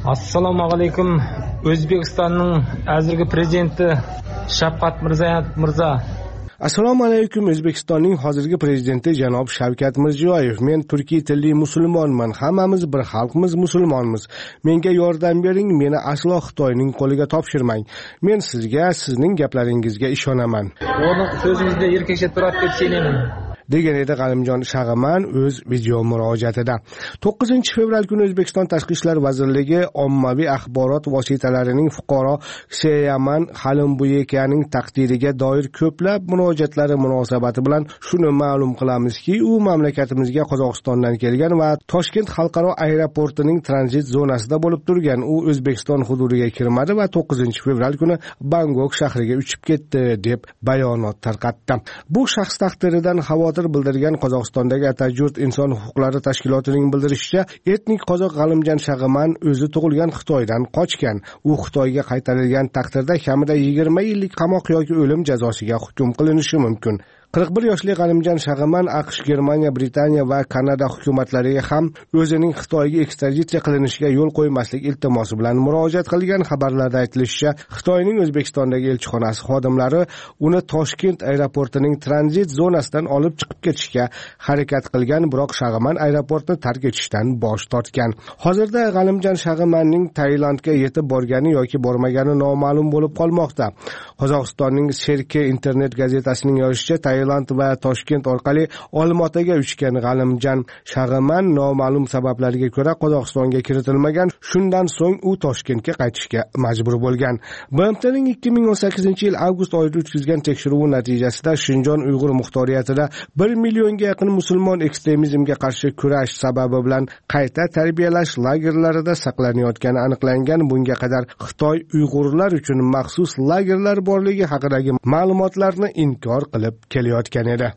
Assalomu alaykum. O'zbekistonning hozirgi prezidenti Shavkat Mirziyoyev Mirza. Assalomu alaykum. O'zbekistonning hozirgi prezidenti janob Shavkat Mirziyoyev. Men turkiy tilli musulmonman. Hammamiz bir xalqmiz, musulmonmiz. Menga yordam bering, meni aslo Xitoyning qo'liga topshirmang. Men sizga, sizning gaplaringizga ishonaman. O'ning so'zingizda erkakcha turadi deb seylayman. degan edi G'alimjon Shag'aman o'z video murojaatida. to'qqizinchi fevral kuni O'zbekiston Tashqi ishlar vazirligi ommaviy axborot vositalarining fuqaro Seyaman Xalimboyekaning taqdiriga doir ko'plab murojaatlari munosabati bilan shuni ma'lum qilamizki, u mamlakatimizga Qozog'istondan kelgan va Toshkent xalqaro aeroportining tranzit zonasida bo'lib turgan. U O'zbekiston hududiga kirmadi va to'qqizinchi fevral kuni Bangkok shahriga uchib ketdi deb bayonot tarqatdi. Bu shaxs taqdiridan xavotir bildirgan Qozog'istondagi Atajurt inson huquqlari tashkilotining bildirishicha, etnik qozoq G'alimjon Shag'aman o'zi tug'ilgan Xitoydan qochgan. U Xitoyga qaytarilgan taqdirda kamida yigirma yillik qamoq yoki o'lim jazosiga hukm qilinishi mumkin. qirq bir yoshli G'alimjon Shag'aman AQSh, Germaniya, Britaniya va Kanada hukumatlariga ham o'zining Xitoyga ekstraditsiya qilinishiga yo'l qo'ymaslik iltimosi bilan murojaat qilgan. Xabarlarda aytilishicha, Xitoyning O'zbekistondagi elchixonasi xodimlari uni Toshkent aeroportining tranzit zonasidan olib chiqib ketishga harakat qilgan, biroq Shag'aman aeroportni tark etishdan bosh tortgan. Hozirda G'alimjon Shag'amanning Tailandga yetib borgani yoki bormagani noma'lum bo'lib qolmoqda. Qozog'istonning Serke internet gazetasining yozishicha, Tailand va Toshkent orqali Olmaotaga uchgan G'alimjon Shag'aman noma'lum sabablarga ko'ra Qozog'istonga kiritilmagan. Shundan so'ng u Toshkentga qaytishga majbur bo'lgan. B M T'ning ikki ming o'n sakkizinchi yil avgust oyida o'tkazgan tekshiruvi natijasida Shinjon Uyg'ur muxtoriyatida bir millionga yaqin musulmon ekstremizmga qarshi kurash sababi bilan qayta tarbiyalash lagerlarida saqlanayotgani aniqlangan. Bunga qadar Xitoy Uyg'urlar uchun maxsus lagerlar borligi haqidagi ma'lumotlarni inkor qilib kelayotgan edi.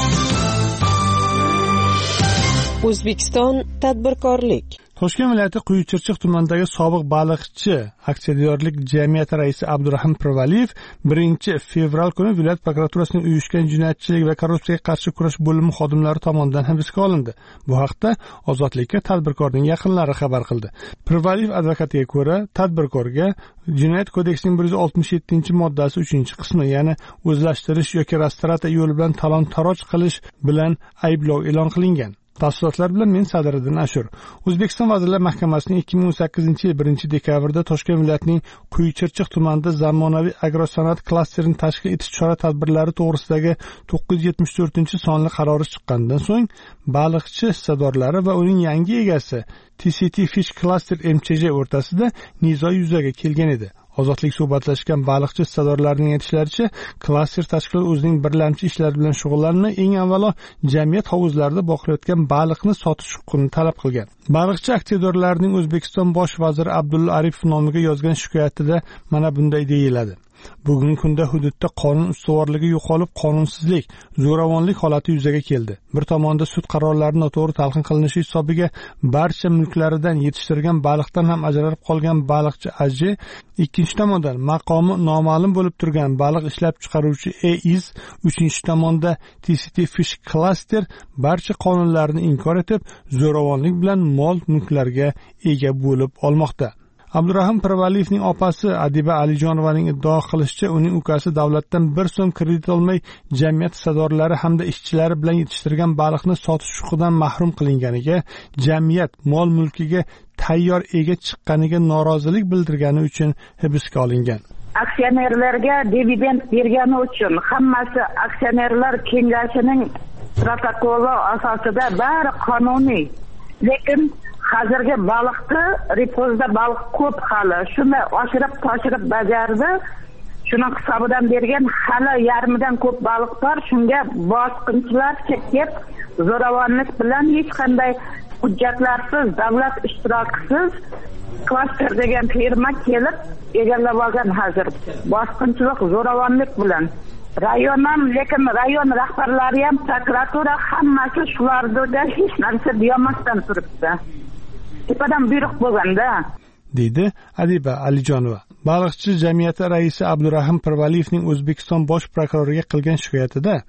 O'zbekiston tadbirkorlik. Toshkent viloyati Quyuchirchiq tumanidagi sobiq baliqchi aksiyadorlik jamiyati raisi Abdurahim Pirvaliyev birinchi fevral kuni viloyat prokuraturasining uyushgan jinoyatchilik va korrupsiyaga qarshi kurash bo'limi xodimlari tomonidan hibsga olindi. Bu haqda Ozodlikka tadbirkorning yaqinlari xabar qildi. Pirvaliyev advokatiga ko'ra, tadbirkorga Jinoyat kodeksining bir yuz oltmish yettinchi moddasi uchinchi qismi, ya'ni o'zlashtirish yoki restoratsiya yo'li bilan talon-taroj qilish bilan ayblov e'lon qilingan. Tafsilotlar bilan men Sadiriddin Ashur. O'zbekiston Vazirlar Mahkamasining ikki ming o'n sakkizinchi yil birinchi dekabrda Toshkent viloyatining Quyuchirchiq tumanida zamonaviy agrosanoat klasterini tashkil etish chora-tadbirlari to'g'risidagi to'qqiz yuz yetmish to'rtinchi sonli qarori chiqqanidan so'ng baliqchi hissadorlari va uning yangi egasi T C T Fish Cluster M C J o'rtasida nizo yuzaga kelgan edi. Ozodlik suhbatlashgan baliqchi hissadorlarining aytishlaricha, klaster tashkiloti o'zining birlamchi ishlari bilan shug'ullanmay, eng avvalo jamiyat hovuzlarida boqilayotgan baliqni sotish huquqini talab qilgan. Baliqchi aksiyadorlarining O'zbekiston bosh vaziri Abdulla Aripov nomiga yozgan shikoyatida mana bunday deyiladi. Bugungi kunda hududda qonun ustuvorligi yo'qolib, qonunsizlik, zo'ravonlik holati yuzaga keldi. Bir tomonda sud qarorlari noto'g'ri talqin qilinishi hisobiga barcha mulklaridan yetishtirgan baliqdan ham ajralib qolgan baliqchi Ajji, ikkinchi tomondan maqomi noma'lum bo'lib turgan baliq ishlab chiqaruvchi E I Z, uchinchi tomonda T C T Fish Cluster barcha qonunlarni inkor etib, zo'ravonlik bilan mol mulklarga ega bo'lib olmoqda. Abdurahim Pirvaliyevning opasi Adiba Alijonovaning iddao qilishicha, uning ukasi davlatdan bir so'm kredit olmay jamiyat hissadorlari hamda ishchilari bilan yetishtirgan baliqni sotish huquqidan mahrum qilinganiga, jamiyat mol mulkiga tayyor ega chiqqaniga norozilik bildirgani uchun hibsga olingan. Aksionerlarga dividend bergani uchun hammasi aksionerlar kengashining protokoli asosida bari qonuniy. Lekin hozirgi baliqni repozda baliq ko'p hali. Shuni oshirib toshirib bajardi. Shuning hisobidan bergan hali yarmidan ko'p baliq bor. Shunga bosqinchilar chekib, zo'ravonlik bilan hech qanday hujjatlarsiz, davlat ishtirokisiz klaster degan firma kelib egallab olgan hozir. Bosqinchilik, zo'ravonlik bilan. Rayon ham, lekin rayon rahbarlari ham, prokuratura hammasi shularda hech narsa deyamasdan turibdi. Tepadan buyruq bo'lganda, deydi Adiba Alijonova. Baliqchi jamiyati raisi Abdurahim Pirvaliyevning O'zbekiston bosh prokuroriga qilgan shikoyatida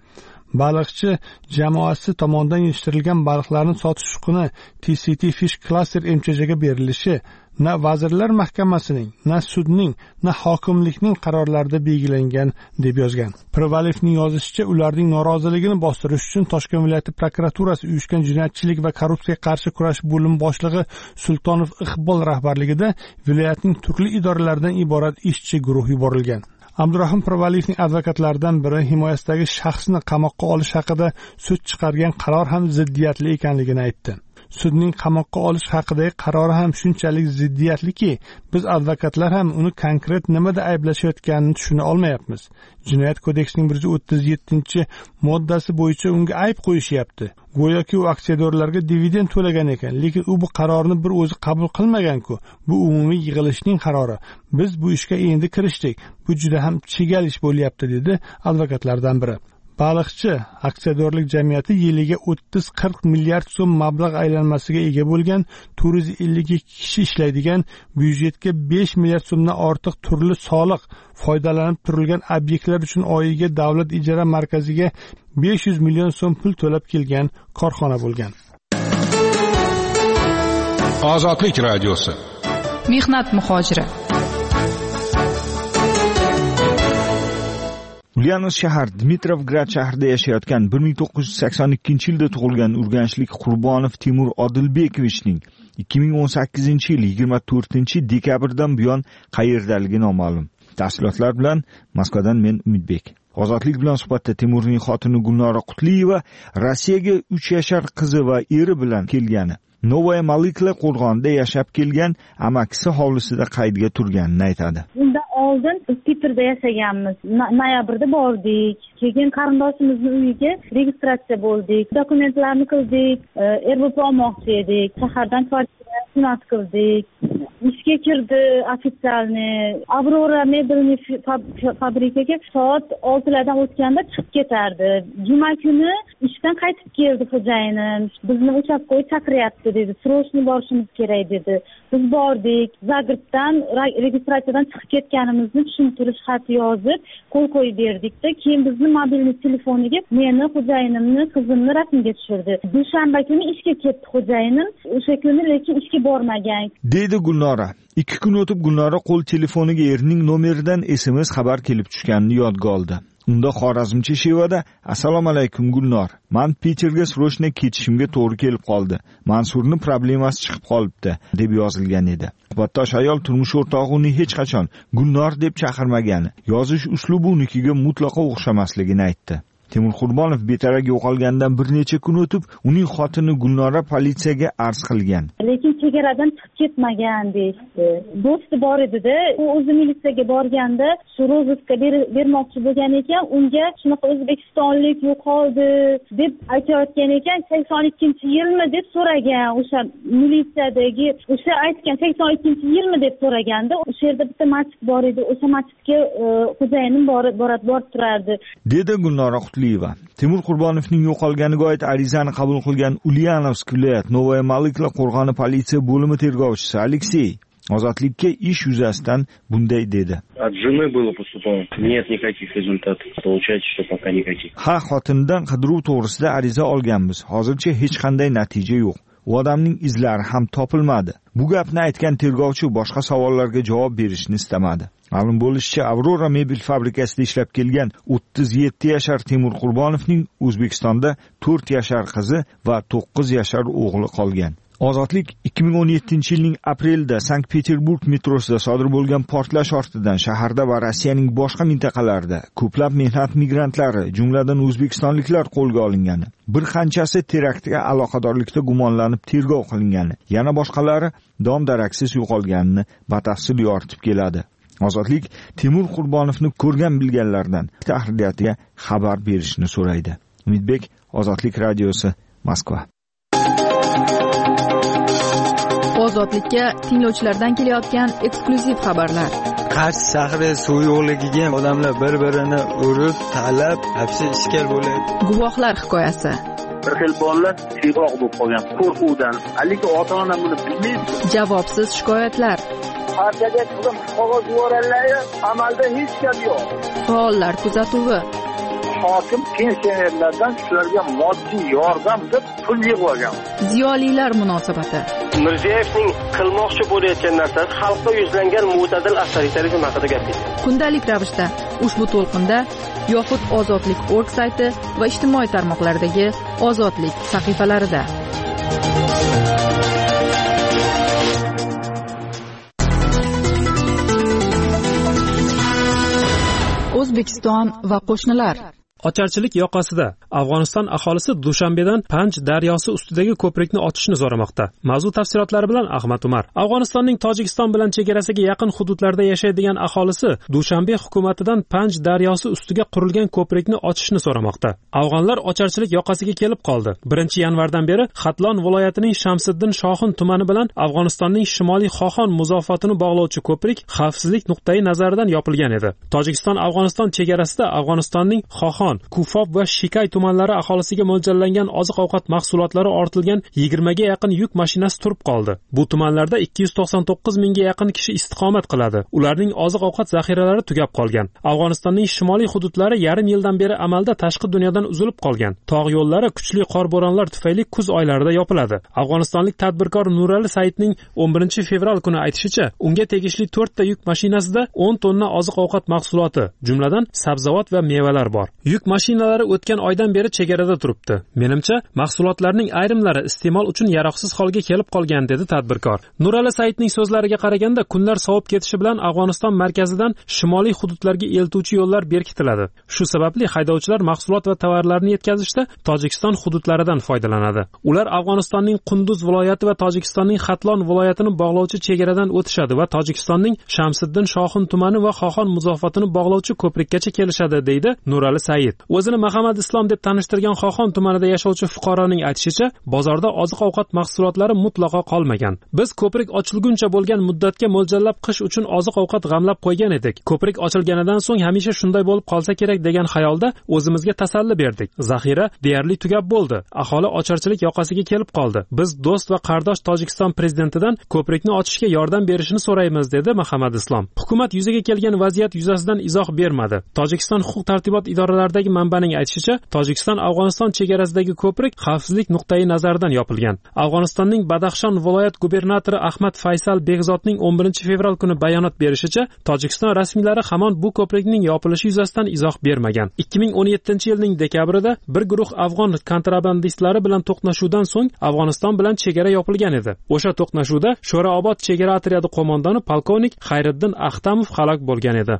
Baliqchi jamoasi tomonidan yetishtirilgan baliqlarni sotish huquqini T C T Fish Cluster M C J'ga berilishi na Vazirlar Mahkamasining, na sudning, na hokimlikning qarorlarida belgilangan deb yozgan. Provalevning yozishicha, ularning noroziligini bostirish uchun Toshkent viloyati prokuraturasi uyushgan jinoyatchilik va korrupsiyaga qarshi kurash bo'limi boshlig'i Sultonov Iqbol rahbarligida viloyatning turli idoralaridan iborat ishchi guruh yuborilgan. Abdurahim Provalevning advokatlaridan biri himoyasidagi shaxsni qamoqqa olish haqida sud chiqargan qaror ham ziddiyatli ekanligini aytdi. Sudning qamoqqa olish haqidagi qarori ham shunchalik ziddiyatliki, biz advokatlar ham uni konkret nimada ayblashayotganini tushuna olmayapmiz. Jinoyat kodeksining bir yuz o'ttiz yettinchi moddasi bo'yicha unga ayb qo'yishyapti. Go'yoki u aksiyadorlarga dividend to'lagan ekan, lekin u bu qarorni bir o'zi qabul qilmagan-ku. Bu umumiy yig'ilishning qarori. Biz bu ishga endi kirishdik. Bu juda ham chigal ish bo'lyapti, dedi advokatlardan biri. Baliqchi aksiyadorlik jamiyati yiliga o'ttiz qirq milliard so'm mablag' aylanmasiga ega bo'lgan, to'rt yuz ellik ikki kishi ishlaydigan, byudjetga besh milliard so'mdan ortiq turli soliq foydalanib turilgan obyektlar uchun oyiga davlat ijara markaziga besh yuz million so'm pul to'lab kelgan korxona bo'lgan. Ozodlik radiosi. Mehnat muhojiri. Ulyanovsk shahar Dmitrovgrad shahrida yashayotgan bir ming to'qqiz yuz sakson ikkinchi yilda tug'ilgan urganchlik Qurbonov Timur Odilbekovichning ikki ming o'n sakkizinchi yil yigirma to'rtinchi dekabrdan buyon qayerdaligi noma'lum. Tafsilotlar bilan Moskvadan men Umidbek. Ozodlik bilan suhbatda Timurning xotini Gulnora Qutliyeva Rossiyaga uch yashar qizi va eri bilan kelgani, Novaya Malikla qo'rg'onida yashab kelgan amakisi hovlisida qaydga turganini aytadi. Undan oldin Petrda yashaganmiz. Noyabrda bordik. Keyin qarindoshimizning uyiga registratsiya bo'ldik. Dokumentlarni qildik. R B P olmoqchi edik. Shahardan kvartira qildik. Ishga kirdi ofitsialni. Aurora mebelniy fabrikaga soat oltilardan o'tganda chiqib ketardi. Juma kuni ishdan qaytib keldi xo'jayinim. Bizni uchastkavoy chaqiryapti dedi. Srochniy borishimiz kerak dedi. Biz bordik. Zagrebdan registratsiyadan chiqib ketganimizni tushuntirish xati yozib, qo'l qo'yib berdik-da, keyin bizni mobilniy telefoniga meni, xo'jayinimni, qizimni rasmga tushirdi. Dushanba kuni ishga ketdi xo'jayinim. O'sha kuni lekin ishga bormagan. Deydi Gulnora. Ikki kun o'tib Gulnora qo'l telefoniga erining nomeridan S M S xabar kelib tushganini yodga oldi. Unda xorazmcha shevada: "Assalomu alaykum Gulnor. Men Peterga srochniy ketishimga to'g'ri kelib qoldi. Mansurni problemasi chiqib qolibdi" deb yozilgan edi. Suhbatdosh ayol turmush o'rtog'i uni hech qachon Gulnor deb chaqirmagani, yozish uslubi unikiga mutlaqo o'xshamasligini aytdi. Timur Qurbonov betaraf yo'qolgandan bir necha kun o'tib, uning xotini Gulnora politsiyaga arz qilgan. Lekin chegaradan chiqib ketmagan deydi. Do'sti bor edi-da, u o'zi militsiyaga borganda shu rozviska bermoqchi bo'lgan ekan, unga shunaqa o'zbekistonlik yo'qoldi deb aytayotgan ekan. sakson ikkinchi yilmi deb so'ragan o'sha militsiyadagi, o'sha aytgan sakson ikkinchi yilmi deb so'raganda, o'sha yerda bitta masjid bor edi, o'sha masjidga xo'jayinim borib borib turardi. Dedi Gulnora Qutliyeva. Timur Qurbonovning yo'qolganiga oid arizani qabul qilgan Ulyanovsk viloyat Novaya Malikla qo'rg'oni politsiya bo'limi tergovchisi Aleksey Ozodlikka ish yuzasidan bunday dedi. От жены было поступлено. Нет никаких результатов. Получается, что пока никаких. Ha, xotindan qidiruv to'g'risida ariza olganmiz. Hozircha hech qanday natija yo'q. U odamning izlari ham topilmadi. Bu gapni aytgan tergovchi boshqa savollarga javob berishni istamadi. Ma'lum bo'lishicha, Aurora mebel fabrikasida ishlab kelgan o'ttiz yetti yashar Timur Qurbonovning O'zbekistonda to'rt yashar qizi va to'qqiz yashar o'g'li qolgan. Ozodlik ikki ming o'n yettinchi yilning aprelida Sankt-Peterburg metrosida sodir bo'lgan portlash ortidan shaharda va Rossiyaning boshqa mintaqalarida ko'plab mehnat migrantlari, jumladan o'zbekistonliklar qo'lga olingani, bir qanchasi teraktga aloqadorlikda gumonlanib tergov qilingani, yana boshqalari dom-daraksiz yo'qolganini batafsil yoritib keladi. Ozodlik Timur Qurbonovni ko'rgan bilganlardan tahririyatiga xabar berishni so'raydi. Umidbek, Ozodlik radiosi, Moskva. Ozodlikka tinglovchilardan kelayotgan eksklyuziv xabarlar. Qarshi shahri suv yo'qligiga odamlar bir-birini urib, talab, hapsi ishkal bo'ladi. Guvohlar hikoyasi. Bir xil bolalar siyg'oq bo'lib qolgan qo'rquvdan. Lekin ota-ona buni bilmaydi. Javobsiz shikoyatlar. Partiyaga qizim qog'oz yuboradilar, amalda hech gap yo'q. Faollar kuzatuvi. hokim pensionerlardan shularga moddiy yordam deb pul yig'ib olgan. Ziyolilar munosabati. Mirziyoyevning qilmoqchi bo'layotgan narsasi xalqqa yuzlangan mo'tadil avtoritarizm haqida gapirdi. Kundalik ravishda ushbu to'lqinda yoxud ozodlik org sayti va ijtimoiy tarmoqlardagi ozodlik sahifalarida. O'zbekiston va qo'shnilar. Ocharchilik yoqasida Afg'oniston aholisi Dushanbedan Panj daryosi ustidagi ko'prikni ochishni so'ramoqda. Mavzu tafsilotlari bilan Ahmad Umar. Afg'onistonning Tojikiston bilan chegarasiga yaqin hududlarda yashaydigan aholisi Dushanbe hukumatidan Panj daryosi ustiga qurilgan ko'prikni ochishni so'ramoqda. Afg'onlar ocharchilik yoqasiga kelib qoldi. birinchi yanvardan beri Xatlon viloyatining Shamsiddin Shohin tumani bilan Afg'onistonning Shimoliy Xoxon muzofotini bog'lovchi ko'prik xavfsizlik nuqtai nazaridan yopilgan edi. Tojikiston Afg'oniston chegarasida Afg'onistonning Xoxon, Kufob va Shikay tumanlari aholisiga mo'ljallangan oziq-ovqat mahsulotlari ortilgan yigirma ga yaqin yuk mashinasi turib qoldi. Bu tumanlarda ikki yuz to'qson to'qqiz mingga yaqin kishi istiqomat qiladi. Ularning oziq-ovqat zaxiralari tugab qolgan. Afg'onistonning shimoliy hududlari yarim yildan beri amalda tashqi dunyodan uzilib qolgan. Tog' yo'llari kuchli qor bo'ronlar tufayli kuz oylarida yopiladi. Afg'onistonlik tadbirkor Nurali Saidning o'n birinchi fevral kuni aytishicha, unga tegishli to'rt ta yuk mashinasida o'n tonna oziq-ovqat mahsuloti, jumladan sabzavot va mevalar bor. Yuk mashinalari o'tgan oydan beri chegarada turibdi. Menimcha, mahsulotlarning ayrimlari iste'mol uchun yaroqsiz holga kelib qolgan, dedi tadbirkor. Nurali Saidning so'zlariga qaraganda, kunlar sovib ketishi bilan Afg'oniston markazidan shimoliy hududlarga eltuvchi yo'llar berkitiladi. Shu sababli haydovchilar mahsulot va tovarlarni yetkazishda Tojikiston hududlaridan foydalanadi. Ular Afg'onistonning Qunduz viloyati va Tojikistonning Xatlon viloyatini bog'lovchi chegaradan o'tishadi va Tojikistonning Shamsiddin Shohin tumani va Xoxon muzofatini bog'lovchi ko'prikkacha kelishadi, deydi Nurali Said. O'zini Muhammad Islom deb tanishtirgan Xoxon tumanida yashovchi fuqaroning aytishicha, bozorda oziq-ovqat mahsulotlari mutlaqo qolmagan. Biz ko'prik ochilguncha bo'lgan muddatga mo'ljallab qish uchun oziq-ovqat g'amlab qo'ygan edik. Ko'prik ochilganidan so'ng hamisha shunday bo'lib qolsa kerak degan xayolda o'zimizga tasalli berdik. Zaxira deyarli tugab bo'ldi. Aholi ocharchilik yoqasiga kelib qoldi. Biz do'st va qardosh Tojikiston prezidentidan ko'prikni ochishga yordam berishini so'raymiz, dedi Muhammad Islom. Hukumat yuzaga kelgan vaziyat yuzasidan izoh bermadi. Tojikiston huquq-tartibot idoralaridagi manbaning aytishicha, Tojikiston Afg'oniston chegarasidagi ko'prik xavfsizlik nuqtai nazaridan yopilgan. Afg'onistonning Badaxshon viloyat gubernatori Ahmad Faysal Begzodning o'n birinchi fevral kuni bayonot berishicha, Tojikiston rasmiylari hamon bu ko'prikning yopilishi yuzasidan izoh bermagan. ikki ming o'n yettinchi yilning dekabrida bir guruh afg'on kontrabandistlari bilan to'qnashuvdan so'ng Afg'oniston bilan chegara yopilgan edi. O'sha to'qnashuvda Sho'raobod chegara otryadi qo'mondoni polkovnik Xayriddin Axtamov halok bo'lgan edi.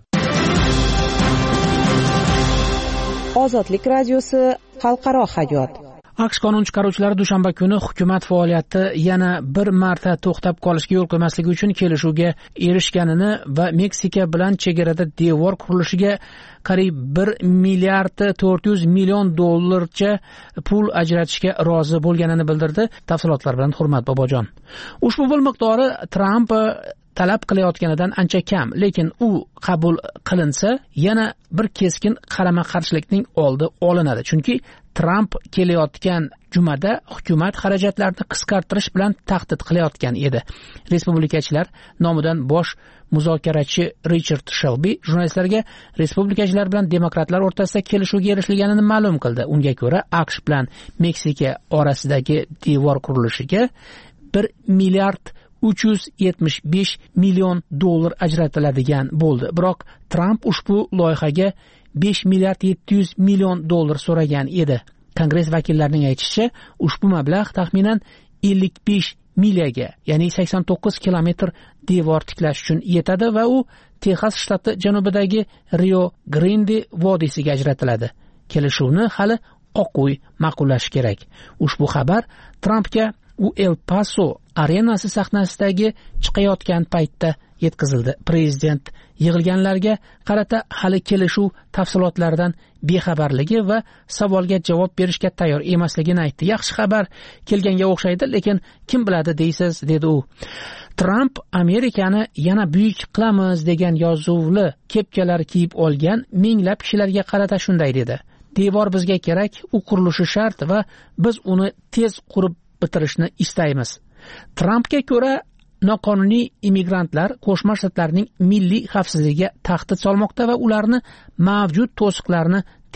Ozodlik radiosi xalqaro hayot. AQSh qonun chiqaruvchilari dushanba kuni hukumat faoliyati yana bir marta to'xtab qolishga yo'l qo'ymasligi uchun kelishuvga erishganini va Meksika bilan chegarada devor qurilishiga qariyb bir milliard to'rt yuz million dollarcha pul ajratishga rozi bo'lganini bildirdi. Tafsilotlar bilan Hurmat Bobojon. Ushbu pul miqdori Tramp talab qilayotganidan ancha kam, lekin u qabul qilinsa yana bir keskin qarama-qarshilikning oldi olinadi. Chunki Tramp kelayotgan jumada hukumat xarajatlarini qisqartirish bilan tahdid qilayotgan edi. Respublikachilar nomidan bosh muzokarachi Richard Shelby jurnalistlarga respublikachilar bilan demokratlar o'rtasida kelishuvga erishilganini ma'lum qildi. Unga ko'ra, AQSh bilan Meksika orasidagi devor qurilishiga bir milliard uch yuz yetmish besh million dollar ajratiladigan bo'ldi. Biroq Tramp ushbu loyihaga besh milliard yetti yuz million dollar so'ragan edi. Kongress vakillarining aytishicha, ushbu mablag' taxminan ellik besh milyaga, ya'ni sakson to'qqiz kilometr devor tiklash uchun yetadi va u Texas shtati janubidagi Rio Grande vodiysiga ajratiladi. Kelishuvni hali Oq uy ma'qullash kerak. Ushbu xabar Trampga u El Paso arenasi sahnasidagi chiqayotgan paytda yetkazildi. Prezident yig'ilganlarga qarata hali kelishuv tafsilotlaridan bexabarligi va savolga javob berishga tayyor emasligini aytdi. Yaxshi xabar kelganga o'xshaydi, lekin kim biladi deysiz, dedi u. Tramp Amerikani yana buyuk qilamiz degan yozuvli kepkalar kiyib olgan minglab kishilarga qarata shunday dedi. Devor bizga kerak, u qurilishi shart va biz uni tez qurib bitirishni istaymiz. Trampga ko'ra, noqonuniy immigrantlar Qo'shma Shtatlarning milliy xavfsizligiga tahdid solmoqda va ularni mavjud to'siqlarni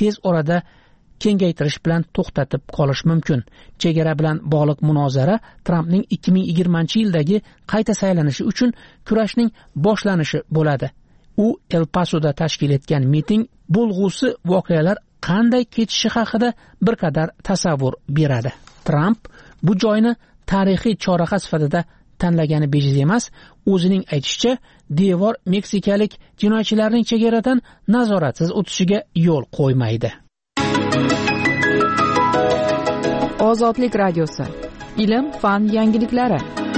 tez orada kengaytirish bilan to'xtatib qolish mumkin. Chegara bilan bog'liq munozara Trampning ikki ming yigirmanchi yildagi qayta saylanishi uchun kurashning boshlanishi bo'ladi. U El Pasoda tashkil etgan miting bo'lg'usi voqealar qanday kechishi haqida bir qadar tasavvur beradi. Tramp bu joyni tarixiy choraqa sifatida tanlagani bejiz emas. O'zining aytishicha, devor meksikalik jinoyatchilarning chegaradan nazoratsiz o'tishiga yo'l qo'ymaydi. Ozodlik radiosi. Ilm, fan yangiliklari.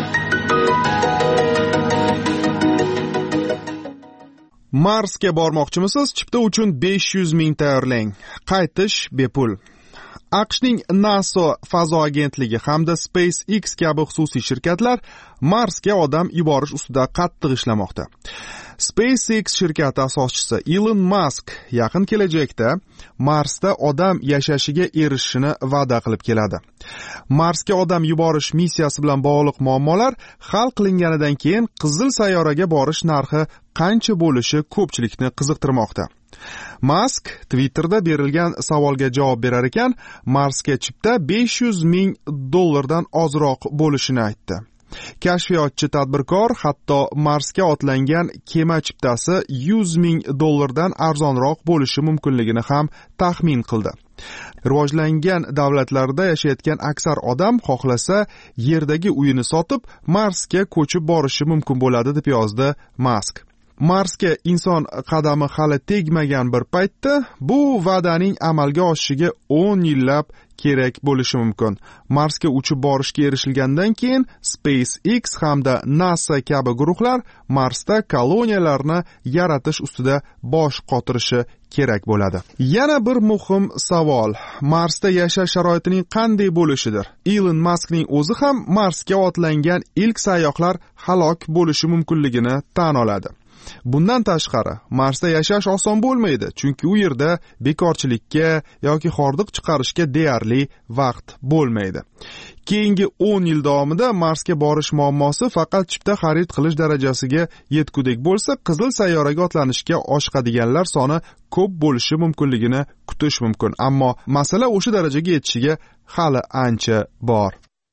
Marsga bormoqchimisiz? Chipta uchun besh yuz ming tayyorlang. Qaytish bepul. AQShning NASA fazo agentligi hamda SpaceX kabi xususiy shirkatlar Marsga odam yuborish ustida qattiq ishlamoqda. SpaceX shirkati asoschisi Elon Musk yaqin kelajakda Marsda odam yashashiga erishishini va'da qilib keladi. Marsga odam yuborish missiyasi bilan bog'liq muammolar hal qilinganidan keyin qizil sayyoraga borish narxi qancha bo'lishi ko'pchilikni qiziqtirmoqda. Musk Twitterda berilgan savolga javob berar ekan, Marsga chipta besh yuz ming dollardan ozroq bo'lishini aytdi. Kashfiyotchi tadbirkor hatto Marsga otlangan kema chiptasi yuz ming dollardan arzonroq bo'lishi mumkinligini ham taxmin qildi. Rivojlangan davlatlarda yashayotgan aksar odam xohlasa yerdagi uyini sotib Marsga ko'chib borishi mumkin bo'ladi deb yozdi Musk. Marsga inson qadami hali tegmagan bir paytda bu va'daning amalga oshishiga o'n yillab kerak bo'lishi mumkin. Marsga uchib borishga erishilgandan keyin SpaceX hamda NASA kabi guruhlar Marsda koloniyalarni yaratish ustida bosh qotirishi kerak bo'ladi. Yana bir muhim savol: Marsda yashash sharoitining qanday bo'lishidir? Elon Muskning o'zi ham Marsga otlangan ilk sayyohlar halok bo'lishi mumkinligini tan oladi. Bundan tashqari, Marsda yashash oson bo'lmaydi, chunki u yerda bekorchilikka yoki hordiq chiqarishga deyarli vaqt bo'lmaydi. Keyingi o'n yil davomida Marsga borish muammosi faqat chipta xarid qilish darajasiga yetgudek bo'lsa, qizil sayyoraga otlanishga oshiqadiganlar soni ko'p bo'lishi mumkinligini kutish mumkin. Ammo masala o'sha darajaga yetishiga hali ancha bor.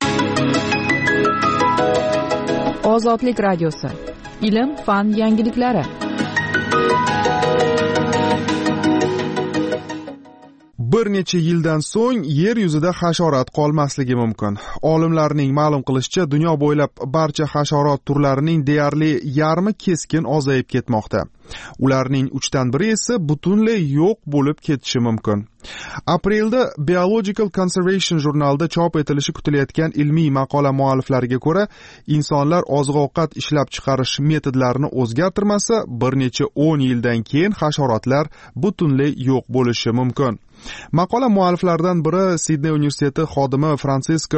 Ozodlik radiosi. Ilm, fan yangiliklari. Bir necha yildan so'ng yer yuzida hasharot qolmasligi mumkin. Olimlarning ma'lum qilishicha, dunyo bo'ylab barcha hasharot turlarining deyarli yarmi keskin ozayib ketmoqda. Ularning uchdan biri esa butunlay yo'q bo'lib ketishi mumkin. Aprelda Biological Conservation jurnalida chop etilishi kutilayotgan ilmiy maqola mualliflariga ko'ra, insonlar oziq-ovqat ishlab chiqarish metodlarini o'zgartirmasa, bir necha o'n yildan keyin hasharotlar butunlay yo'q bo'lishi mumkin. Maqola mualliflaridan biri Sidney universiteti xodimi Francisco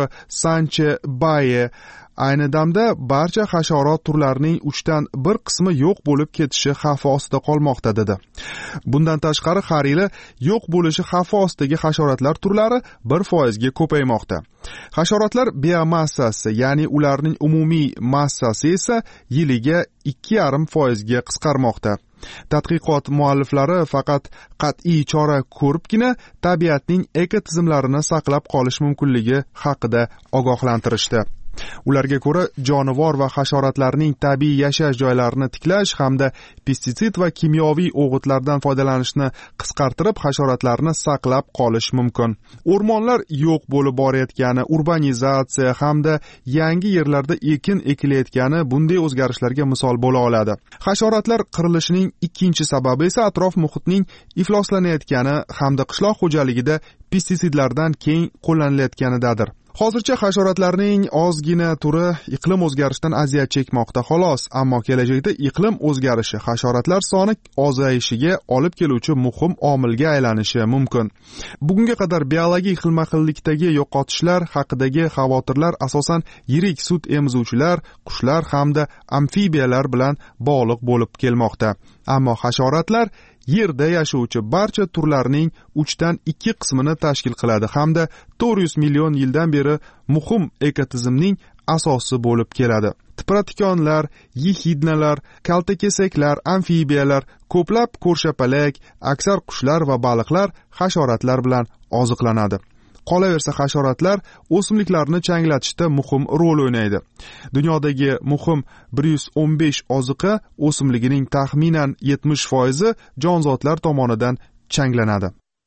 Sanche-Baye ayni damda barcha hasharot turlarining uchdan bir qismi yo'q bo'lib ketishi xavfi ostida qolmoqda dedi. Bundan tashqari har yili yo'q bo'lishi xavfi ostidagi hasharotlar turlari bir foizga ko'paymoqda. Hasharotlar biomassasi, ya'ni ularning umumiy massasi esa yiliga ikki yarim foizga qisqarmoqda. Tadqiqot mualliflari faqat qat'iy chora ko'ribgina tabiatning ekotizimlarini saqlab qolish mumkinligi haqida ogohlantirishdi. Ularga ko'ra, jonivor va hasharotlarning tabiiy yashash joylarini tiklash hamda pestitsid va kimyoviy o'g'itlardan foydalanishni qisqartirib, hasharotlarni saqlab qolish mumkin. O'rmonlar yo'q bo'lib borayotgani, urbanizatsiya hamda yangi yerlarda ekin ekilayotgani bunday o'zgarishlarga misol bo'la oladi. Hasharotlar qirilishining ikkinchi sababi esa atrof muhitning ifloslanayotgani hamda qishloq xo'jaligida pestitsidlardan keng qo'llanilayotganidadir. Hozircha hasharotlarning ozgina turi iqlim o'zgarishidan aziyat chekmoqda xolos, ammo kelajakda iqlim o'zgarishi hasharotlar soni ozayishiga olib keluvchi muhim omilga aylanishi mumkin. Bugunga qadar biologik xilma-xillikdagi yo'qotishlar haqidagi xavotirlar asosan yirik sut emizuvchilar, qushlar hamda amfibiyalar bilan bog'liq bo'lib kelmoqda. Ammo hasharotlar yerda yashovchi barcha turlarning uchdan ikki qismini tashkil qiladi hamda to'rt yuz million yildan beri muhim ekotizimning asosi bo'lib keladi. Tipratikonlar, yehidnalar, kaltakesaklar, amfibiyalar, ko'plab ko'rshapalak, aksar qushlar va baliqlar hasharotlar bilan oziqlanadi. Qolaversa hasharotlar o'simliklarni changlatishda muhim rol o'ynaydi. Dunyodagi muhim bir yuz o'n besh oziqa o'simligining taxminan yetmish foizi jonzotlar tomonidan changlanadi.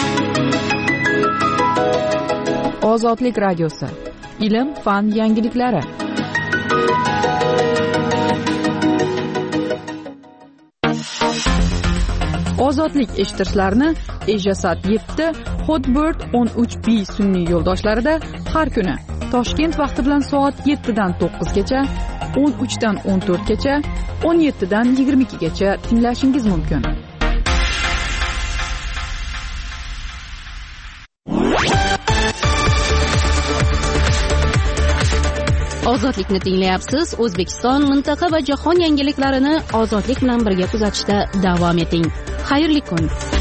Ozodlik radiosi. Ilm, fan yangiliklari. Ozodlik eshitishlarini Ejasat yetti, Hotbird o'n uch B sun'iy yo'ldoshlarida har kuni Toshkent vaqti bilan soat yettidan to'qqizgacha, o'n uchdan o'n to'rtgacha, o'n yettidan yigirma ikkigacha tinglashingiz mumkin. Ozodlikni tinglayapsiz. O'zbekiston, mintaqa va jahon yangiliklarini ozodlik bilan birga kuzatishda davom eting. Xayrli kun.